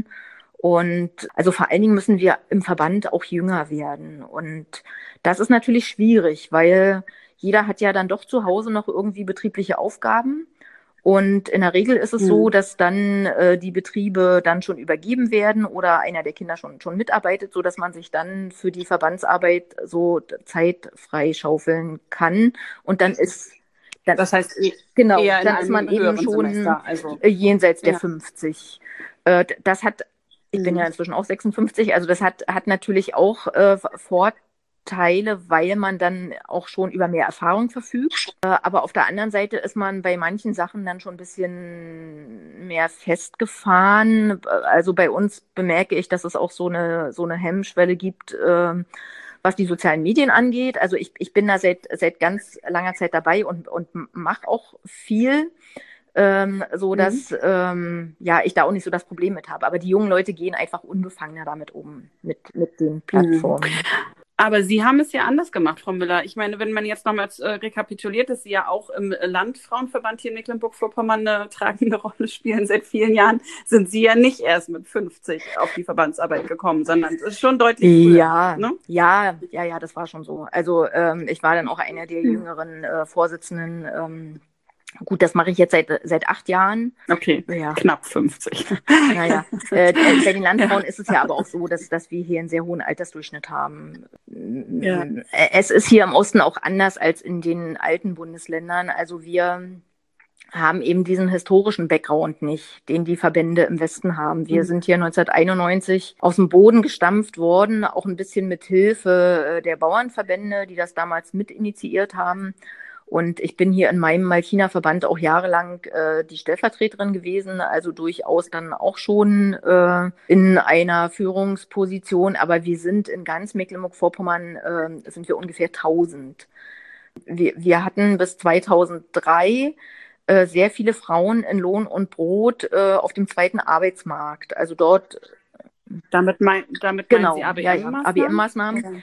Und also vor allen Dingen müssen wir im Verband auch jünger werden. Und das ist natürlich schwierig, weil jeder hat ja dann doch zu Hause noch irgendwie betriebliche Aufgaben. Und in der Regel ist es mhm. so, dass dann äh, die Betriebe dann schon übergeben werden oder einer der Kinder schon, schon mitarbeitet, so dass man sich dann für die Verbandsarbeit so Zeit freischaufeln kann. Und dann ist dann, das heißt, genau, dann ist man eben schon Semester, also. jenseits der ja. fünfzig. Äh, das hat, ich mhm. bin ja inzwischen auch sechsundfünfzig, also das hat, hat natürlich auch äh, Vorteile. Teile, weil man dann auch schon über mehr Erfahrung verfügt. Aber auf der anderen Seite ist man bei manchen Sachen dann schon ein bisschen mehr festgefahren. Also bei uns bemerke ich, dass es auch so eine, so eine Hemmschwelle gibt, was die sozialen Medien angeht. Also ich, ich bin da seit, seit ganz langer Zeit dabei und, und mache auch viel. Ähm, so dass mhm. ähm, ja ich da auch nicht so das Problem mit habe. Aber die jungen Leute gehen einfach unbefangener damit um, mit, mit den Plattformen. Mhm. Aber Sie haben es ja anders gemacht, Frau Müller. Ich meine, wenn man jetzt nochmal äh, rekapituliert, dass Sie ja auch im Landfrauenverband hier in Mecklenburg-Vorpommern eine tragende Rolle spielen seit vielen Jahren, sind Sie ja nicht erst mit fünfzig auf die Verbandsarbeit gekommen, sondern es ist schon deutlich früher. Ja, ne? ja, ja, ja, das war schon so. Also ähm, ich war dann auch einer der jüngeren äh, Vorsitzenden. Ähm, Gut, das mache ich jetzt seit seit acht Jahren. Okay, ja. Knapp fünfzig. Naja, äh, bei den Landfrauen ja. ist es ja aber auch so, dass, dass wir hier einen sehr hohen Altersdurchschnitt haben. Ja. Es ist hier im Osten auch anders als in den alten Bundesländern. Also wir haben eben diesen historischen Background nicht, den die Verbände im Westen haben. Wir mhm. sind hier neunzehnhunderteinundneunzig aus dem Boden gestampft worden, auch ein bisschen mit Hilfe der Bauernverbände, die das damals mit initiiert haben. Und ich bin hier in meinem Malkiner-Verband auch jahrelang äh, die Stellvertreterin gewesen, also durchaus dann auch schon äh, in einer Führungsposition. Aber wir sind in ganz Mecklenburg-Vorpommern, äh, sind wir ungefähr tausend. Wir, wir hatten bis zweitausenddrei äh, sehr viele Frauen in Lohn und Brot äh, auf dem zweiten Arbeitsmarkt. Also dort. Damit, mein, damit genau, meinen Sie A B ja, M-Maßnahmen? ja, A B M-Maßnahmen. Ja.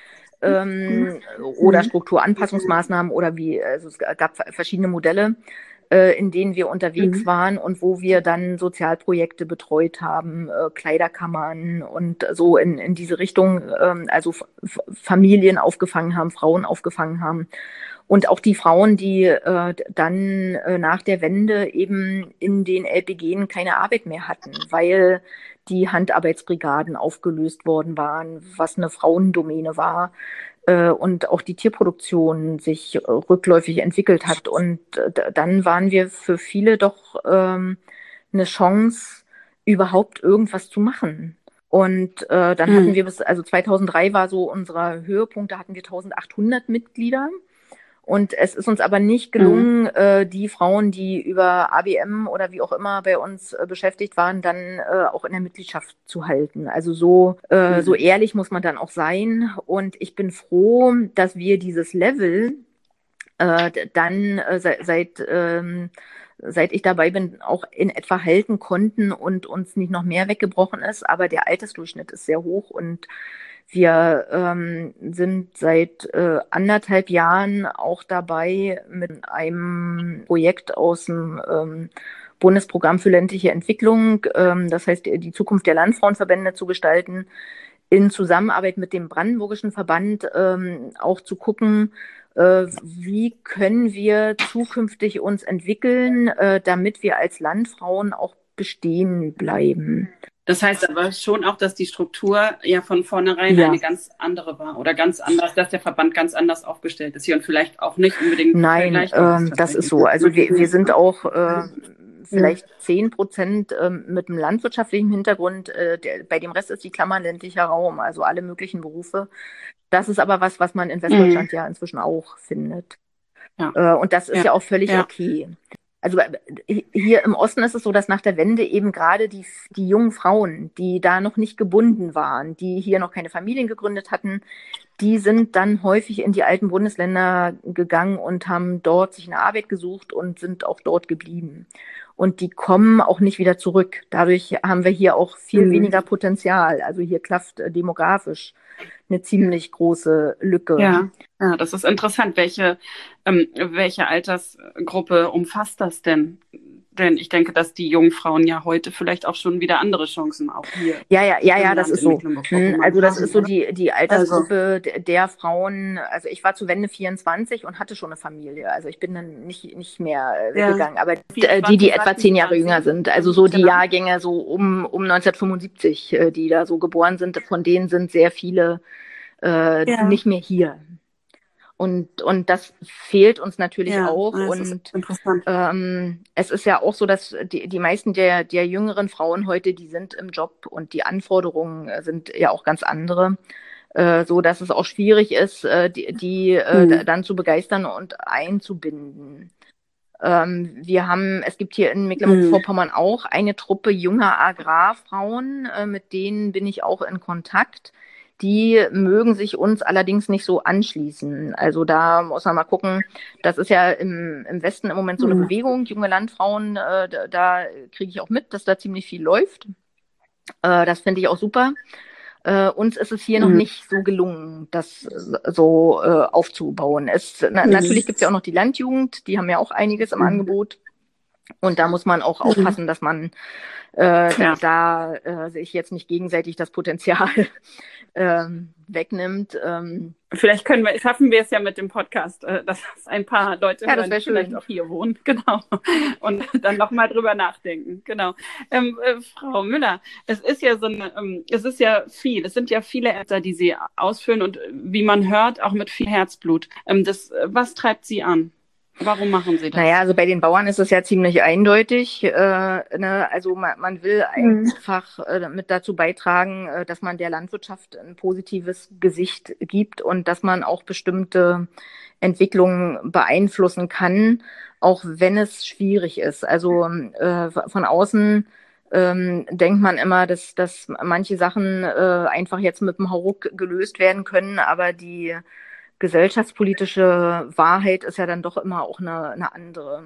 Ähm, mhm. Oder Strukturanpassungsmaßnahmen oder wie, also es gab verschiedene Modelle, äh, in denen wir unterwegs mhm. waren und wo wir dann Sozialprojekte betreut haben, äh, Kleiderkammern und so in, in diese Richtung, ähm, also F- Familien aufgefangen haben, Frauen aufgefangen haben. Und auch die Frauen, die äh, dann äh, nach der Wende eben in den L P G keine Arbeit mehr hatten, weil die Handarbeitsbrigaden aufgelöst worden waren, was eine Frauendomäne war äh, und auch die Tierproduktion sich äh, rückläufig entwickelt hat. Und äh, dann waren wir für viele doch ähm, eine Chance, überhaupt irgendwas zu machen. Und äh, dann mhm. hatten wir bis, also zweitausenddrei war so unser Höhepunkt, da hatten wir eintausendachthundert Mitglieder. Und es ist uns aber nicht gelungen, mhm. äh, die Frauen, die über A B M oder wie auch immer bei uns äh, beschäftigt waren, dann äh, auch in der Mitgliedschaft zu halten. Also so, äh, mhm. so ehrlich muss man dann auch sein. Und ich bin froh, dass wir dieses Level äh, dann äh, seit, seit, ähm, seit ich dabei bin, auch in etwa halten konnten und uns nicht noch mehr weggebrochen ist. Aber der Altersdurchschnitt ist sehr hoch und wir ähm, sind seit äh, anderthalb Jahren auch dabei, mit einem Projekt aus dem ähm, Bundesprogramm für ländliche Entwicklung, ähm, das heißt die Zukunft der Landfrauenverbände zu gestalten, in Zusammenarbeit mit dem Brandenburgischen Verband ähm, auch zu gucken, äh, wie können wir zukünftig uns entwickeln, äh, damit wir als Landfrauen auch bestehen bleiben. Das heißt aber schon auch, dass die Struktur ja von vornherein ja. eine ganz andere war oder ganz anders, dass der Verband ganz anders aufgestellt ist hier und vielleicht auch nicht unbedingt. Nein, ähm, das ist so. Also wir, wir sind auch äh, vielleicht zehn Prozent ähm, mit einem landwirtschaftlichen Hintergrund. Äh, der, bei dem Rest ist die Klammer ländlicher Raum, also alle möglichen Berufe. Das ist aber was, was man in Westdeutschland mhm. ja inzwischen auch findet. Ja. Äh, und das ist ja, ja auch völlig ja. okay. Also hier im Osten ist es so, dass nach der Wende eben gerade die, die jungen Frauen, die da noch nicht gebunden waren, die hier noch keine Familien gegründet hatten, die sind dann häufig in die alten Bundesländer gegangen und haben dort sich eine Arbeit gesucht und sind auch dort geblieben. Und die kommen auch nicht wieder zurück. Dadurch haben wir hier auch viel mhm. weniger Potenzial. Also hier klafft äh, demografisch eine ziemlich große Lücke. Ja, ja, das ist interessant. Welche, ähm, welche Altersgruppe umfasst das denn? Denn ich denke, dass die jungen Frauen ja heute vielleicht auch schon wieder andere Chancen auch hier. Ja, ja, ja, ja, das ist so. Also das ist so die, die Altersgruppe also. der Frauen. Also ich war zu Wende vierundzwanzig und hatte schon eine Familie. Also ich bin dann nicht, nicht mehr ja. gegangen. Aber die, die etwa zehn Jahre jünger sind, also so die Jahrgänge so um, um neunzehnhundertfünfundsiebzig, die da so geboren sind, von denen sind sehr viele äh, ja. nicht mehr hier. Und, und das fehlt uns natürlich ja, auch. Und ähm, es ist ja auch so, dass die, die meisten der, der jüngeren Frauen heute, die sind im Job und die Anforderungen sind ja auch ganz andere. Äh, so dass es auch schwierig ist, äh, die, die äh, mhm. dann zu begeistern und einzubinden. Ähm, wir haben, es gibt hier in Mecklenburg-Vorpommern mhm. auch eine Truppe junger Agrarfrauen, äh, mit denen bin ich auch in Kontakt. Die mögen sich uns allerdings nicht so anschließen. Also da muss man mal gucken, das ist ja im, im Westen im Moment so eine mhm. Bewegung, junge Landfrauen, äh, da, da kriege ich auch mit, dass da ziemlich viel läuft. Äh, das finde ich auch super. Äh, uns ist es hier mhm. noch nicht so gelungen, das so äh, aufzubauen. Es, na, mhm. Natürlich gibt es ja auch noch die Landjugend, die haben ja auch einiges im mhm. Angebot. Und da muss man auch mhm. aufpassen, dass man äh, ja. da äh, sich jetzt nicht gegenseitig das Potenzial ähm, wegnimmt. Ähm. Vielleicht können wir, schaffen wir es ja mit dem Podcast, äh, dass ein paar Leute ja, hören, die vielleicht schön. auch hier wohnen, genau, und dann nochmal drüber nachdenken, genau. Ähm, äh, Frau Müller, es ist ja so eine, ähm, es ist ja viel, es sind ja viele Ämter, die Sie ausfüllen und wie man hört, auch mit viel Herzblut. Ähm, das, was treibt Sie an? Warum machen Sie das? Naja, also bei den Bauern ist es ja ziemlich eindeutig. Äh, ne? Also man, man will einfach äh, mit dazu beitragen, äh, dass man der Landwirtschaft ein positives Gesicht gibt und dass man auch bestimmte Entwicklungen beeinflussen kann, auch wenn es schwierig ist. Also äh, von außen ähm, denkt man immer, dass, dass manche Sachen äh, einfach jetzt mit dem Hauruck gelöst werden können, aber die gesellschaftspolitische Wahrheit ist ja dann doch immer auch eine, eine andere.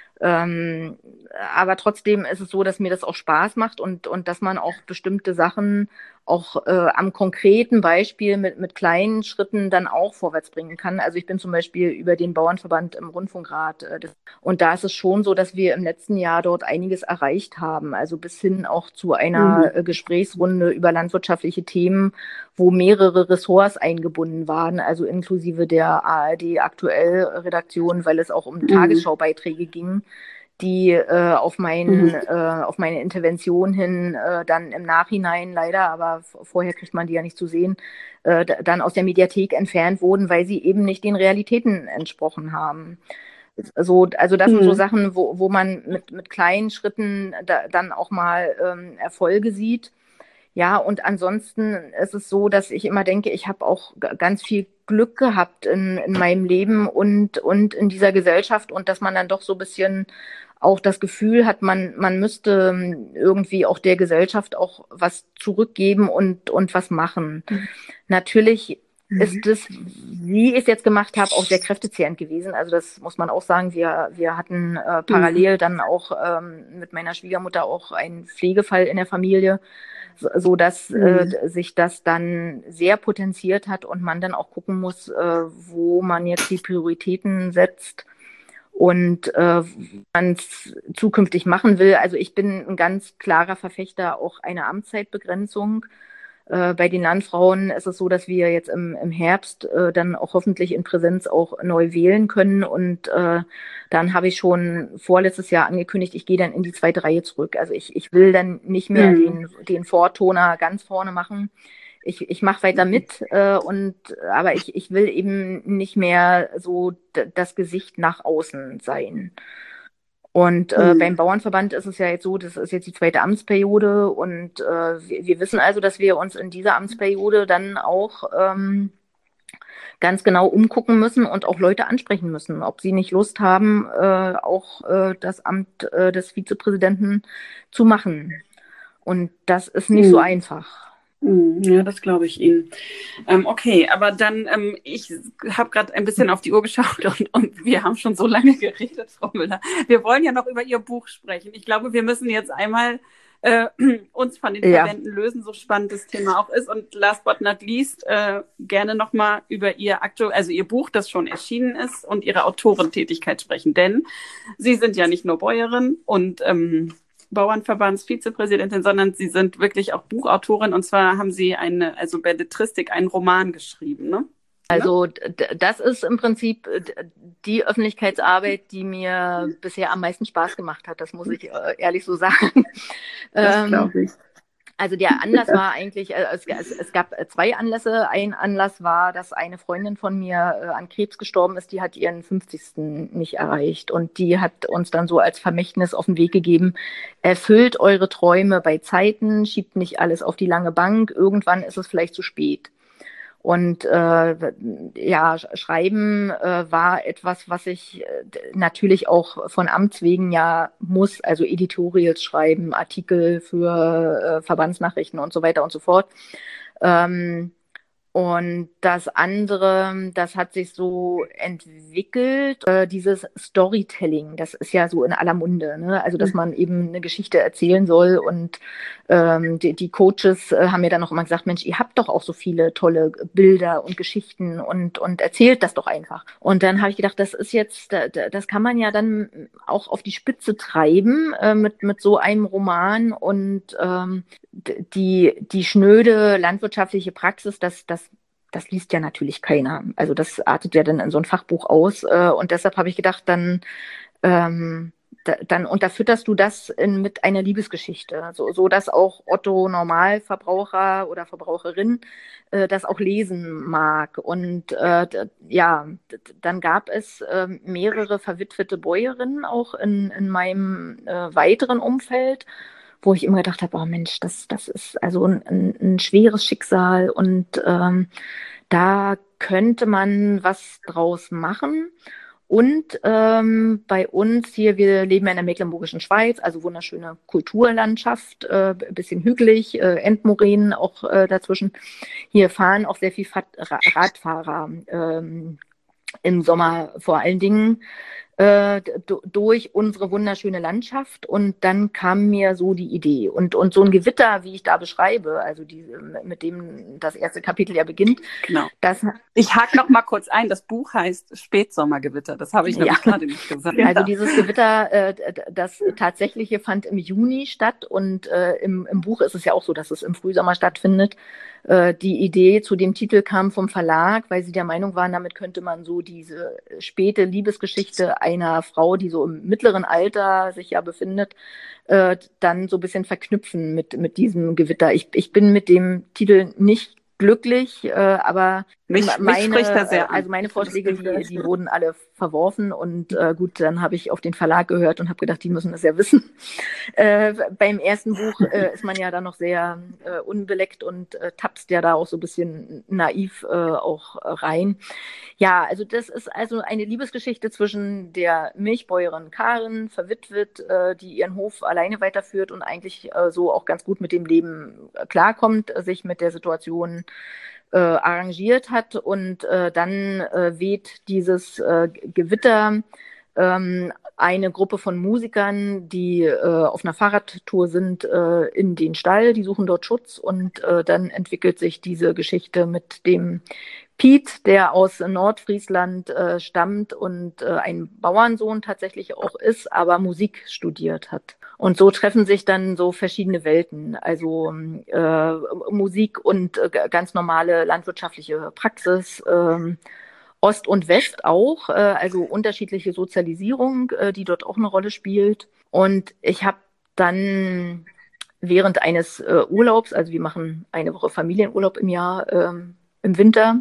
Ähm, aber trotzdem ist es so, dass mir das auch Spaß macht und, und dass man auch bestimmte Sachen auch äh, am konkreten Beispiel mit, mit kleinen Schritten dann auch vorwärts bringen kann. Also ich bin zum Beispiel über den Bauernverband im Rundfunkrat äh, das, und da ist es schon so, dass wir im letzten Jahr dort einiges erreicht haben. Also bis hin auch zu einer mhm. äh, Gesprächsrunde über landwirtschaftliche Themen, wo mehrere Ressorts eingebunden waren, also inklusive der A R D aktuell Redaktion, weil es auch um mhm. Tagesschaubeiträge ging, die äh, auf, mein, mhm. äh, auf meine Intervention hin äh, dann im Nachhinein leider, aber vorher kriegt man die ja nicht zu sehen, äh, dann aus der Mediathek entfernt wurden, weil sie eben nicht den Realitäten entsprochen haben. So, also das mhm. sind so Sachen, wo, wo man mit, mit kleinen Schritten da, dann auch mal ähm, Erfolge sieht. Ja, und ansonsten ist es so, dass ich immer denke, ich habe auch ganz viel Glück gehabt in, in meinem Leben und, und in dieser Gesellschaft und dass man dann doch so ein bisschen auch das Gefühl hat, man, man müsste irgendwie auch der Gesellschaft auch was zurückgeben und, und was machen. Mhm. Natürlich mhm. ist es, wie ich es jetzt gemacht habe, auch sehr kräftezehrend gewesen. Also das muss man auch sagen. Wir, wir hatten äh, parallel mhm. dann auch ähm, mit meiner Schwiegermutter auch einen Pflegefall in der Familie, so dass mhm. äh, sich das dann sehr potenziert hat und man dann auch gucken muss, äh, wo man jetzt die Prioritäten setzt und äh, man es zukünftig machen will. Also ich bin ein ganz klarer Verfechter auch einer Amtszeitbegrenzung. Äh, bei den Landfrauen ist es so, dass wir jetzt im, im Herbst äh, dann auch hoffentlich in Präsenz auch neu wählen können. Und äh, dann habe ich schon vorletztes Jahr angekündigt, ich gehe dann in die zweite Reihe zurück. Also ich, ich will dann nicht mehr mhm. den, den Vortoner ganz vorne machen. Ich, ich mache weiter mit, äh, und aber ich, ich will eben nicht mehr so d- das Gesicht nach außen sein. Und äh, mhm. beim Bauernverband ist es ja jetzt so, das ist jetzt die zweite Amtsperiode und äh, wir, wir wissen also, dass wir uns in dieser Amtsperiode dann auch ähm, ganz genau umgucken müssen und auch Leute ansprechen müssen, ob sie nicht Lust haben, äh, auch äh, das Amt äh, des Vizepräsidenten zu machen. Und das ist nicht mhm. so einfach. Ja, das glaube ich Ihnen. Ähm, okay, aber dann, ähm, ich habe gerade ein bisschen auf die Uhr geschaut und, und wir haben schon so lange geredet, Frau Müller. Wir wollen ja noch über Ihr Buch sprechen. Ich glaube, wir müssen jetzt einmal äh, uns von den Ja. Verbänden lösen, so spannend das Thema auch ist. Und last but not least, äh, gerne nochmal über Ihr aktuell, also Ihr Buch, das schon erschienen ist, und Ihre Autorentätigkeit sprechen. Denn Sie sind ja nicht nur Bäuerin und ähm, Bauernverbandsvizepräsidentin, sondern Sie sind wirklich auch Buchautorin, und zwar haben Sie eine, also Belletristik, einen Roman geschrieben, ne? Also d- das ist im Prinzip d- die Öffentlichkeitsarbeit, die mir bisher am meisten Spaß gemacht hat, das muss ich äh, ehrlich so sagen. Das glaube ich. Also der Anlass war eigentlich, äh, es, es, es gab zwei Anlässe. Ein Anlass war, dass eine Freundin von mir äh, an Krebs gestorben ist, die hat ihren fünfzigsten nicht erreicht und die hat uns dann so als Vermächtnis auf den Weg gegeben: Erfüllt eure Träume bei Zeiten, schiebt nicht alles auf die lange Bank, irgendwann ist es vielleicht zu spät. Und äh, ja, Schreiben äh, war etwas, was ich äh, natürlich auch von Amts wegen ja muss, also Editorials schreiben, Artikel für äh, Verbandsnachrichten und so weiter und so fort. Ähm, und das andere, das hat sich so entwickelt, äh, dieses Storytelling, das ist ja so in aller Munde, ne? Also, dass man eben eine Geschichte erzählen soll und ähm, die, die Coaches äh, haben mir dann auch immer gesagt, Mensch, ihr habt doch auch so viele tolle Bilder und Geschichten und, und erzählt das doch einfach. Und dann habe ich gedacht, das ist jetzt, das kann man ja dann auch auf die Spitze treiben äh, mit, mit so einem Roman und ähm, die, die schnöde landwirtschaftliche Praxis, das, das Das liest ja natürlich keiner. Also das artet ja dann in so ein Fachbuch aus. Äh, und deshalb habe ich gedacht, dann ähm, da, dann unterfütterst du das in, mit einer Liebesgeschichte, so, so dass auch Otto Normalverbraucher oder Verbraucherin äh, das auch lesen mag. Und äh, d- ja, d- dann gab es äh, mehrere verwitwete Bäuerinnen auch in, in meinem äh, weiteren Umfeld, wo ich immer gedacht habe, oh Mensch, das, das ist also ein, ein, ein schweres Schicksal und ähm, da könnte man was draus machen. Und ähm, bei uns hier, wir leben ja in der Mecklenburgischen Schweiz, also wunderschöne Kulturlandschaft, äh, bisschen hügelig, äh, Endmoränen auch äh, dazwischen. Hier fahren auch sehr viel Fahrt, Ra- Radfahrer ähm, im Sommer vor allen Dingen äh, d- durch unsere wunderschöne Landschaft. Und dann kam mir so die Idee. Und, und so ein Gewitter, wie ich da beschreibe, also die, mit dem das erste Kapitel ja beginnt, Genau. das, Ich hake noch mal kurz ein. Das Buch heißt Spätsommergewitter. Das habe ich ja, nämlich gerade nicht gesagt. also Genau. dieses Gewitter, äh, d- das tatsächliche fand im Juni statt und äh, im, im Buch ist es ja auch so, dass es im Frühsommer stattfindet. Äh, die Idee zu dem Titel kam vom Verlag, weil sie der Meinung waren, damit könnte man so diese späte Liebesgeschichte einer Frau, die so im mittleren Alter sich ja befindet, äh, dann so ein bisschen verknüpfen mit, mit diesem Gewitter. Ich, ich bin mit dem Titel nicht glücklich, äh, aber Mich, mich meine, spricht er sehr also an. meine Ich finde das Vorschläge, Buch sehr die, die schön. wurden alle verworfen und äh, gut, dann habe ich auf den Verlag gehört und habe gedacht, die müssen das ja wissen. Äh, beim ersten Buch äh, ist man ja da noch sehr äh, unbeleckt und äh, tapst ja da auch so ein bisschen naiv äh, auch äh, rein. Ja, also das ist also eine Liebesgeschichte zwischen der Milchbäuerin Karin, verwitwet, äh, die ihren Hof alleine weiterführt und eigentlich äh, so auch ganz gut mit dem Leben äh, klarkommt, äh, sich mit der Situation äh, arrangiert hat und äh, dann äh, weht dieses äh, Gewitter ähm, eine Gruppe von Musikern, die äh, auf einer Fahrradtour sind, äh, in den Stall, die suchen dort Schutz und äh, dann entwickelt sich diese Geschichte mit dem Piet, der aus Nordfriesland äh, stammt und äh, ein Bauernsohn tatsächlich auch ist, aber Musik studiert hat. Und so treffen sich dann so verschiedene Welten, also äh, Musik und äh, ganz normale landwirtschaftliche Praxis, ähm, Ost und West auch, äh, also unterschiedliche Sozialisierung, äh, die dort auch eine Rolle spielt. Und ich habe dann während eines äh, Urlaubs, also wir machen eine Woche Familienurlaub im Jahr, ähm, im Winter,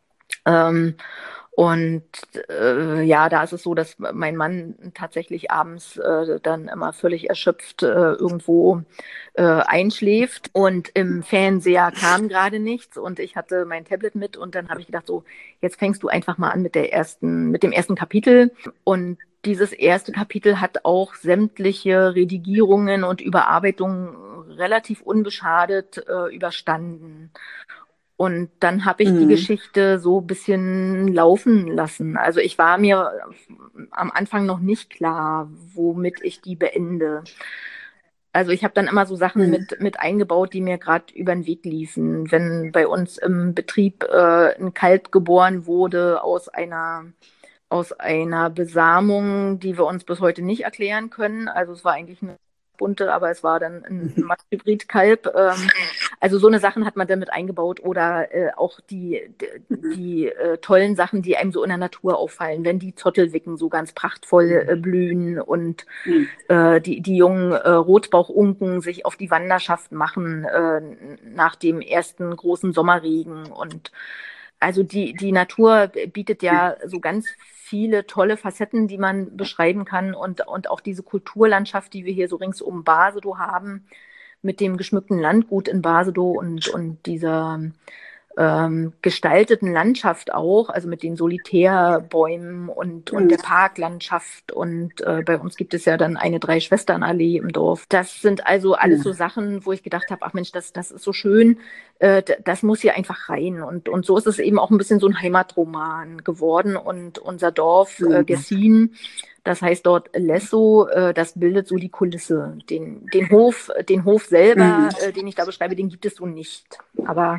ähm, und äh, ja, da ist es so, dass mein Mann tatsächlich abends äh, dann immer völlig erschöpft äh, irgendwo äh, einschläft und im Fernseher kam gerade nichts und ich hatte mein Tablet mit und dann habe ich gedacht, so, jetzt fängst du einfach mal an mit der ersten, mit dem ersten Kapitel und dieses erste Kapitel hat auch sämtliche Redigierungen und Überarbeitungen relativ unbeschadet äh, überstanden. Und dann habe ich die Mhm. Geschichte so ein bisschen laufen lassen. Also ich war mir am Anfang noch nicht klar, womit ich die beende. Also ich habe dann immer so Sachen Mhm. mit, mit eingebaut, die mir gerade über den Weg liefen. Wenn bei uns im Betrieb äh, ein Kalb geboren wurde aus einer aus einer Besamung, die wir uns bis heute nicht erklären können. Also es war eigentlich eine bunte, aber es war dann ein Max-Hybrid-Kalb. Ähm, also so eine Sachen hat man dann mit eingebaut oder äh, auch die, die, die äh, tollen Sachen, die einem so in der Natur auffallen, wenn die Zottelwicken so ganz prachtvoll äh, blühen und Mhm. äh, die, die jungen äh, Rotbauchunken sich auf die Wanderschaft machen äh, nach dem ersten großen Sommerregen und also die, die Natur bietet ja so ganz viele tolle Facetten, die man beschreiben kann und, und auch diese Kulturlandschaft, die wir hier so rings um Basedow haben, mit dem geschmückten Landgut in Basedow und, und dieser ähm, gestalteten Landschaft auch, also mit den Solitärbäumen und, und Mhm. der Parklandschaft. Und äh, bei uns gibt es ja dann eine Drei-Schwestern-Allee im Dorf. Das sind also alles so Sachen, wo ich gedacht habe, ach Mensch, das, das ist so schön, äh, das muss hier einfach rein. Und, und so ist es eben auch ein bisschen so ein Heimatroman geworden. Und unser Dorf äh, Mhm. Gessin, das heißt dort Lesso, äh, das bildet so die Kulisse. Den, den Hof, den Hof selber, Mhm. äh, den ich da beschreibe, den gibt es so nicht. Aber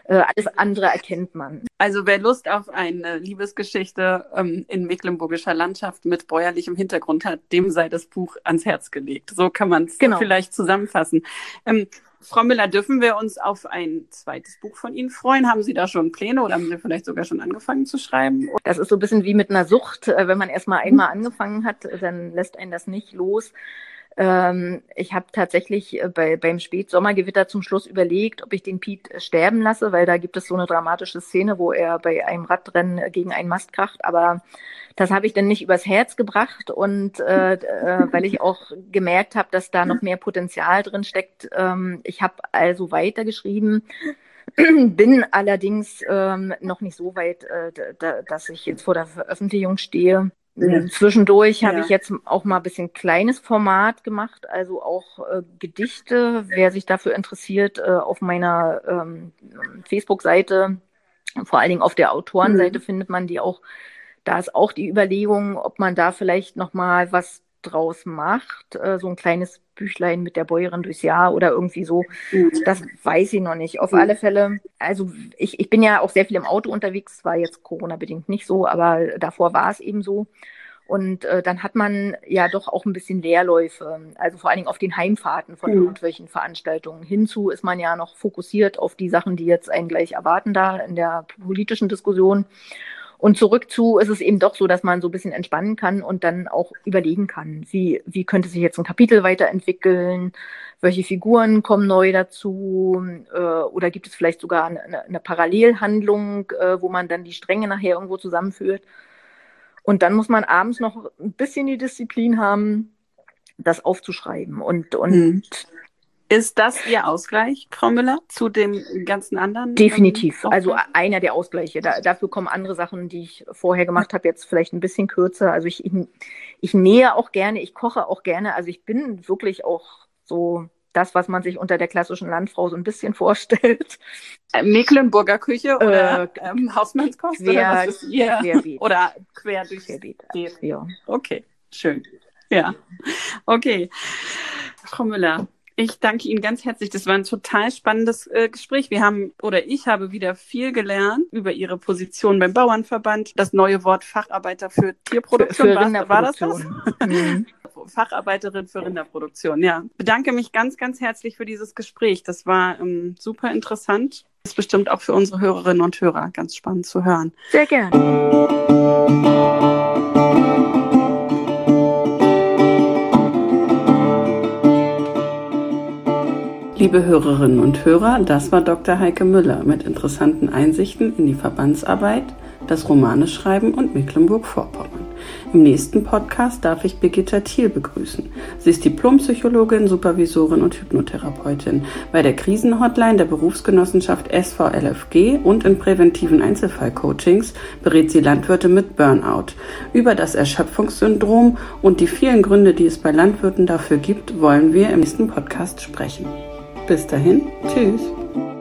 Äh, alles andere erkennt man. Also wer Lust auf eine Liebesgeschichte ähm, in mecklenburgischer Landschaft mit bäuerlichem Hintergrund hat, dem sei das Buch ans Herz gelegt. So kann man es genau. vielleicht zusammenfassen. Ähm, Frau Müller, dürfen wir uns auf ein zweites Buch von Ihnen freuen? Haben Sie da schon Pläne oder haben Sie vielleicht sogar schon angefangen zu schreiben? Das ist so ein bisschen wie mit einer Sucht. Wenn man erst mal einmal angefangen hat, dann lässt einen das nicht los. Ähm, ich habe tatsächlich bei, beim Spätsommergewitter zum Schluss überlegt, ob ich den Piet sterben lasse, weil da gibt es so eine dramatische Szene, wo er bei einem Radrennen gegen einen Mast kracht. Aber das habe ich dann nicht übers Herz gebracht und äh, äh, weil ich auch gemerkt habe, dass da noch mehr Potenzial drin steckt. Ähm, ich habe also weitergeschrieben, bin allerdings ähm, noch nicht so weit, äh, da, dass ich jetzt vor der Veröffentlichung stehe. Ja. Zwischendurch habe ja. ich jetzt auch mal ein bisschen kleines Format gemacht, also auch äh, Gedichte. Wer sich dafür interessiert, äh, auf meiner ähm, Facebook-Seite, vor allen Dingen auf der Autorenseite, mhm. findet man die auch. Da ist auch die Überlegung, ob man da vielleicht noch mal was draus macht, äh, so ein kleines Büchlein mit der Bäuerin durchs Jahr oder irgendwie so. Mhm. Das weiß ich noch nicht. Auf mhm. alle Fälle, also ich, ich bin ja auch sehr viel im Auto unterwegs, war jetzt Corona-bedingt nicht so, aber davor war es eben so. Und äh, dann hat man ja doch auch ein bisschen Leerläufe, also vor allen Dingen auf den Heimfahrten von mhm. irgendwelchen Veranstaltungen. Hinzu ist man ja noch fokussiert auf die Sachen, die jetzt einen gleich erwarten da in der politischen Diskussion. Und zurück zu ist es eben doch so, dass man so ein bisschen entspannen kann und dann auch überlegen kann, wie, wie könnte sich jetzt ein Kapitel weiterentwickeln, welche Figuren kommen neu dazu äh, oder gibt es vielleicht sogar eine, eine Parallelhandlung, äh, wo man dann die Stränge nachher irgendwo zusammenführt. Und dann muss man abends noch ein bisschen die Disziplin haben, das aufzuschreiben. Und, und hm. Ist das Ihr Ausgleich, Frau Müller, zu dem ganzen anderen? Definitiv. Ähm, also einer der Ausgleiche. Da, dafür kommen andere Sachen, die ich vorher gemacht habe, jetzt vielleicht ein bisschen kürzer. Also ich, ich, ich nähe auch gerne, ich koche auch gerne. Also ich bin wirklich auch so das, was man sich unter der klassischen Landfrau so ein bisschen vorstellt. Mecklenburger Küche oder äh, ähm, Hausmannskost? Quer, oder was ist Ihr? Querbeet. Oder quer durchs Querbeet. Ja. Okay, schön. Ja, okay. Frau Müller, ich danke Ihnen ganz herzlich. Das war ein total spannendes äh, Gespräch. Wir haben, oder ich habe wieder viel gelernt über Ihre Position beim Bauernverband. Das neue Wort Facharbeiter für Tierproduktion. Für, für Rinderproduktion. War das das? Mhm. Facharbeiterin für Rinderproduktion, ja. Ich bedanke mich ganz, ganz herzlich für dieses Gespräch. Das war ähm, super interessant. Das ist bestimmt auch für unsere Hörerinnen und Hörer ganz spannend zu hören. Sehr gerne. Liebe Hörerinnen und Hörer, das war Doktor Heike Müller mit interessanten Einsichten in die Verbandsarbeit, das Romaneschreiben und Mecklenburg-Vorpommern. Im nächsten Podcast darf ich Birgitta Thiel begrüßen. Sie ist Diplompsychologin, Supervisorin und Hypnotherapeutin. Bei der Krisenhotline der Berufsgenossenschaft S V L F G und in präventiven Einzelfallcoachings berät sie Landwirte mit Burnout. Über das Erschöpfungssyndrom und die vielen Gründe, die es bei Landwirten dafür gibt, wollen wir im nächsten Podcast sprechen. Bis dahin, tschüss.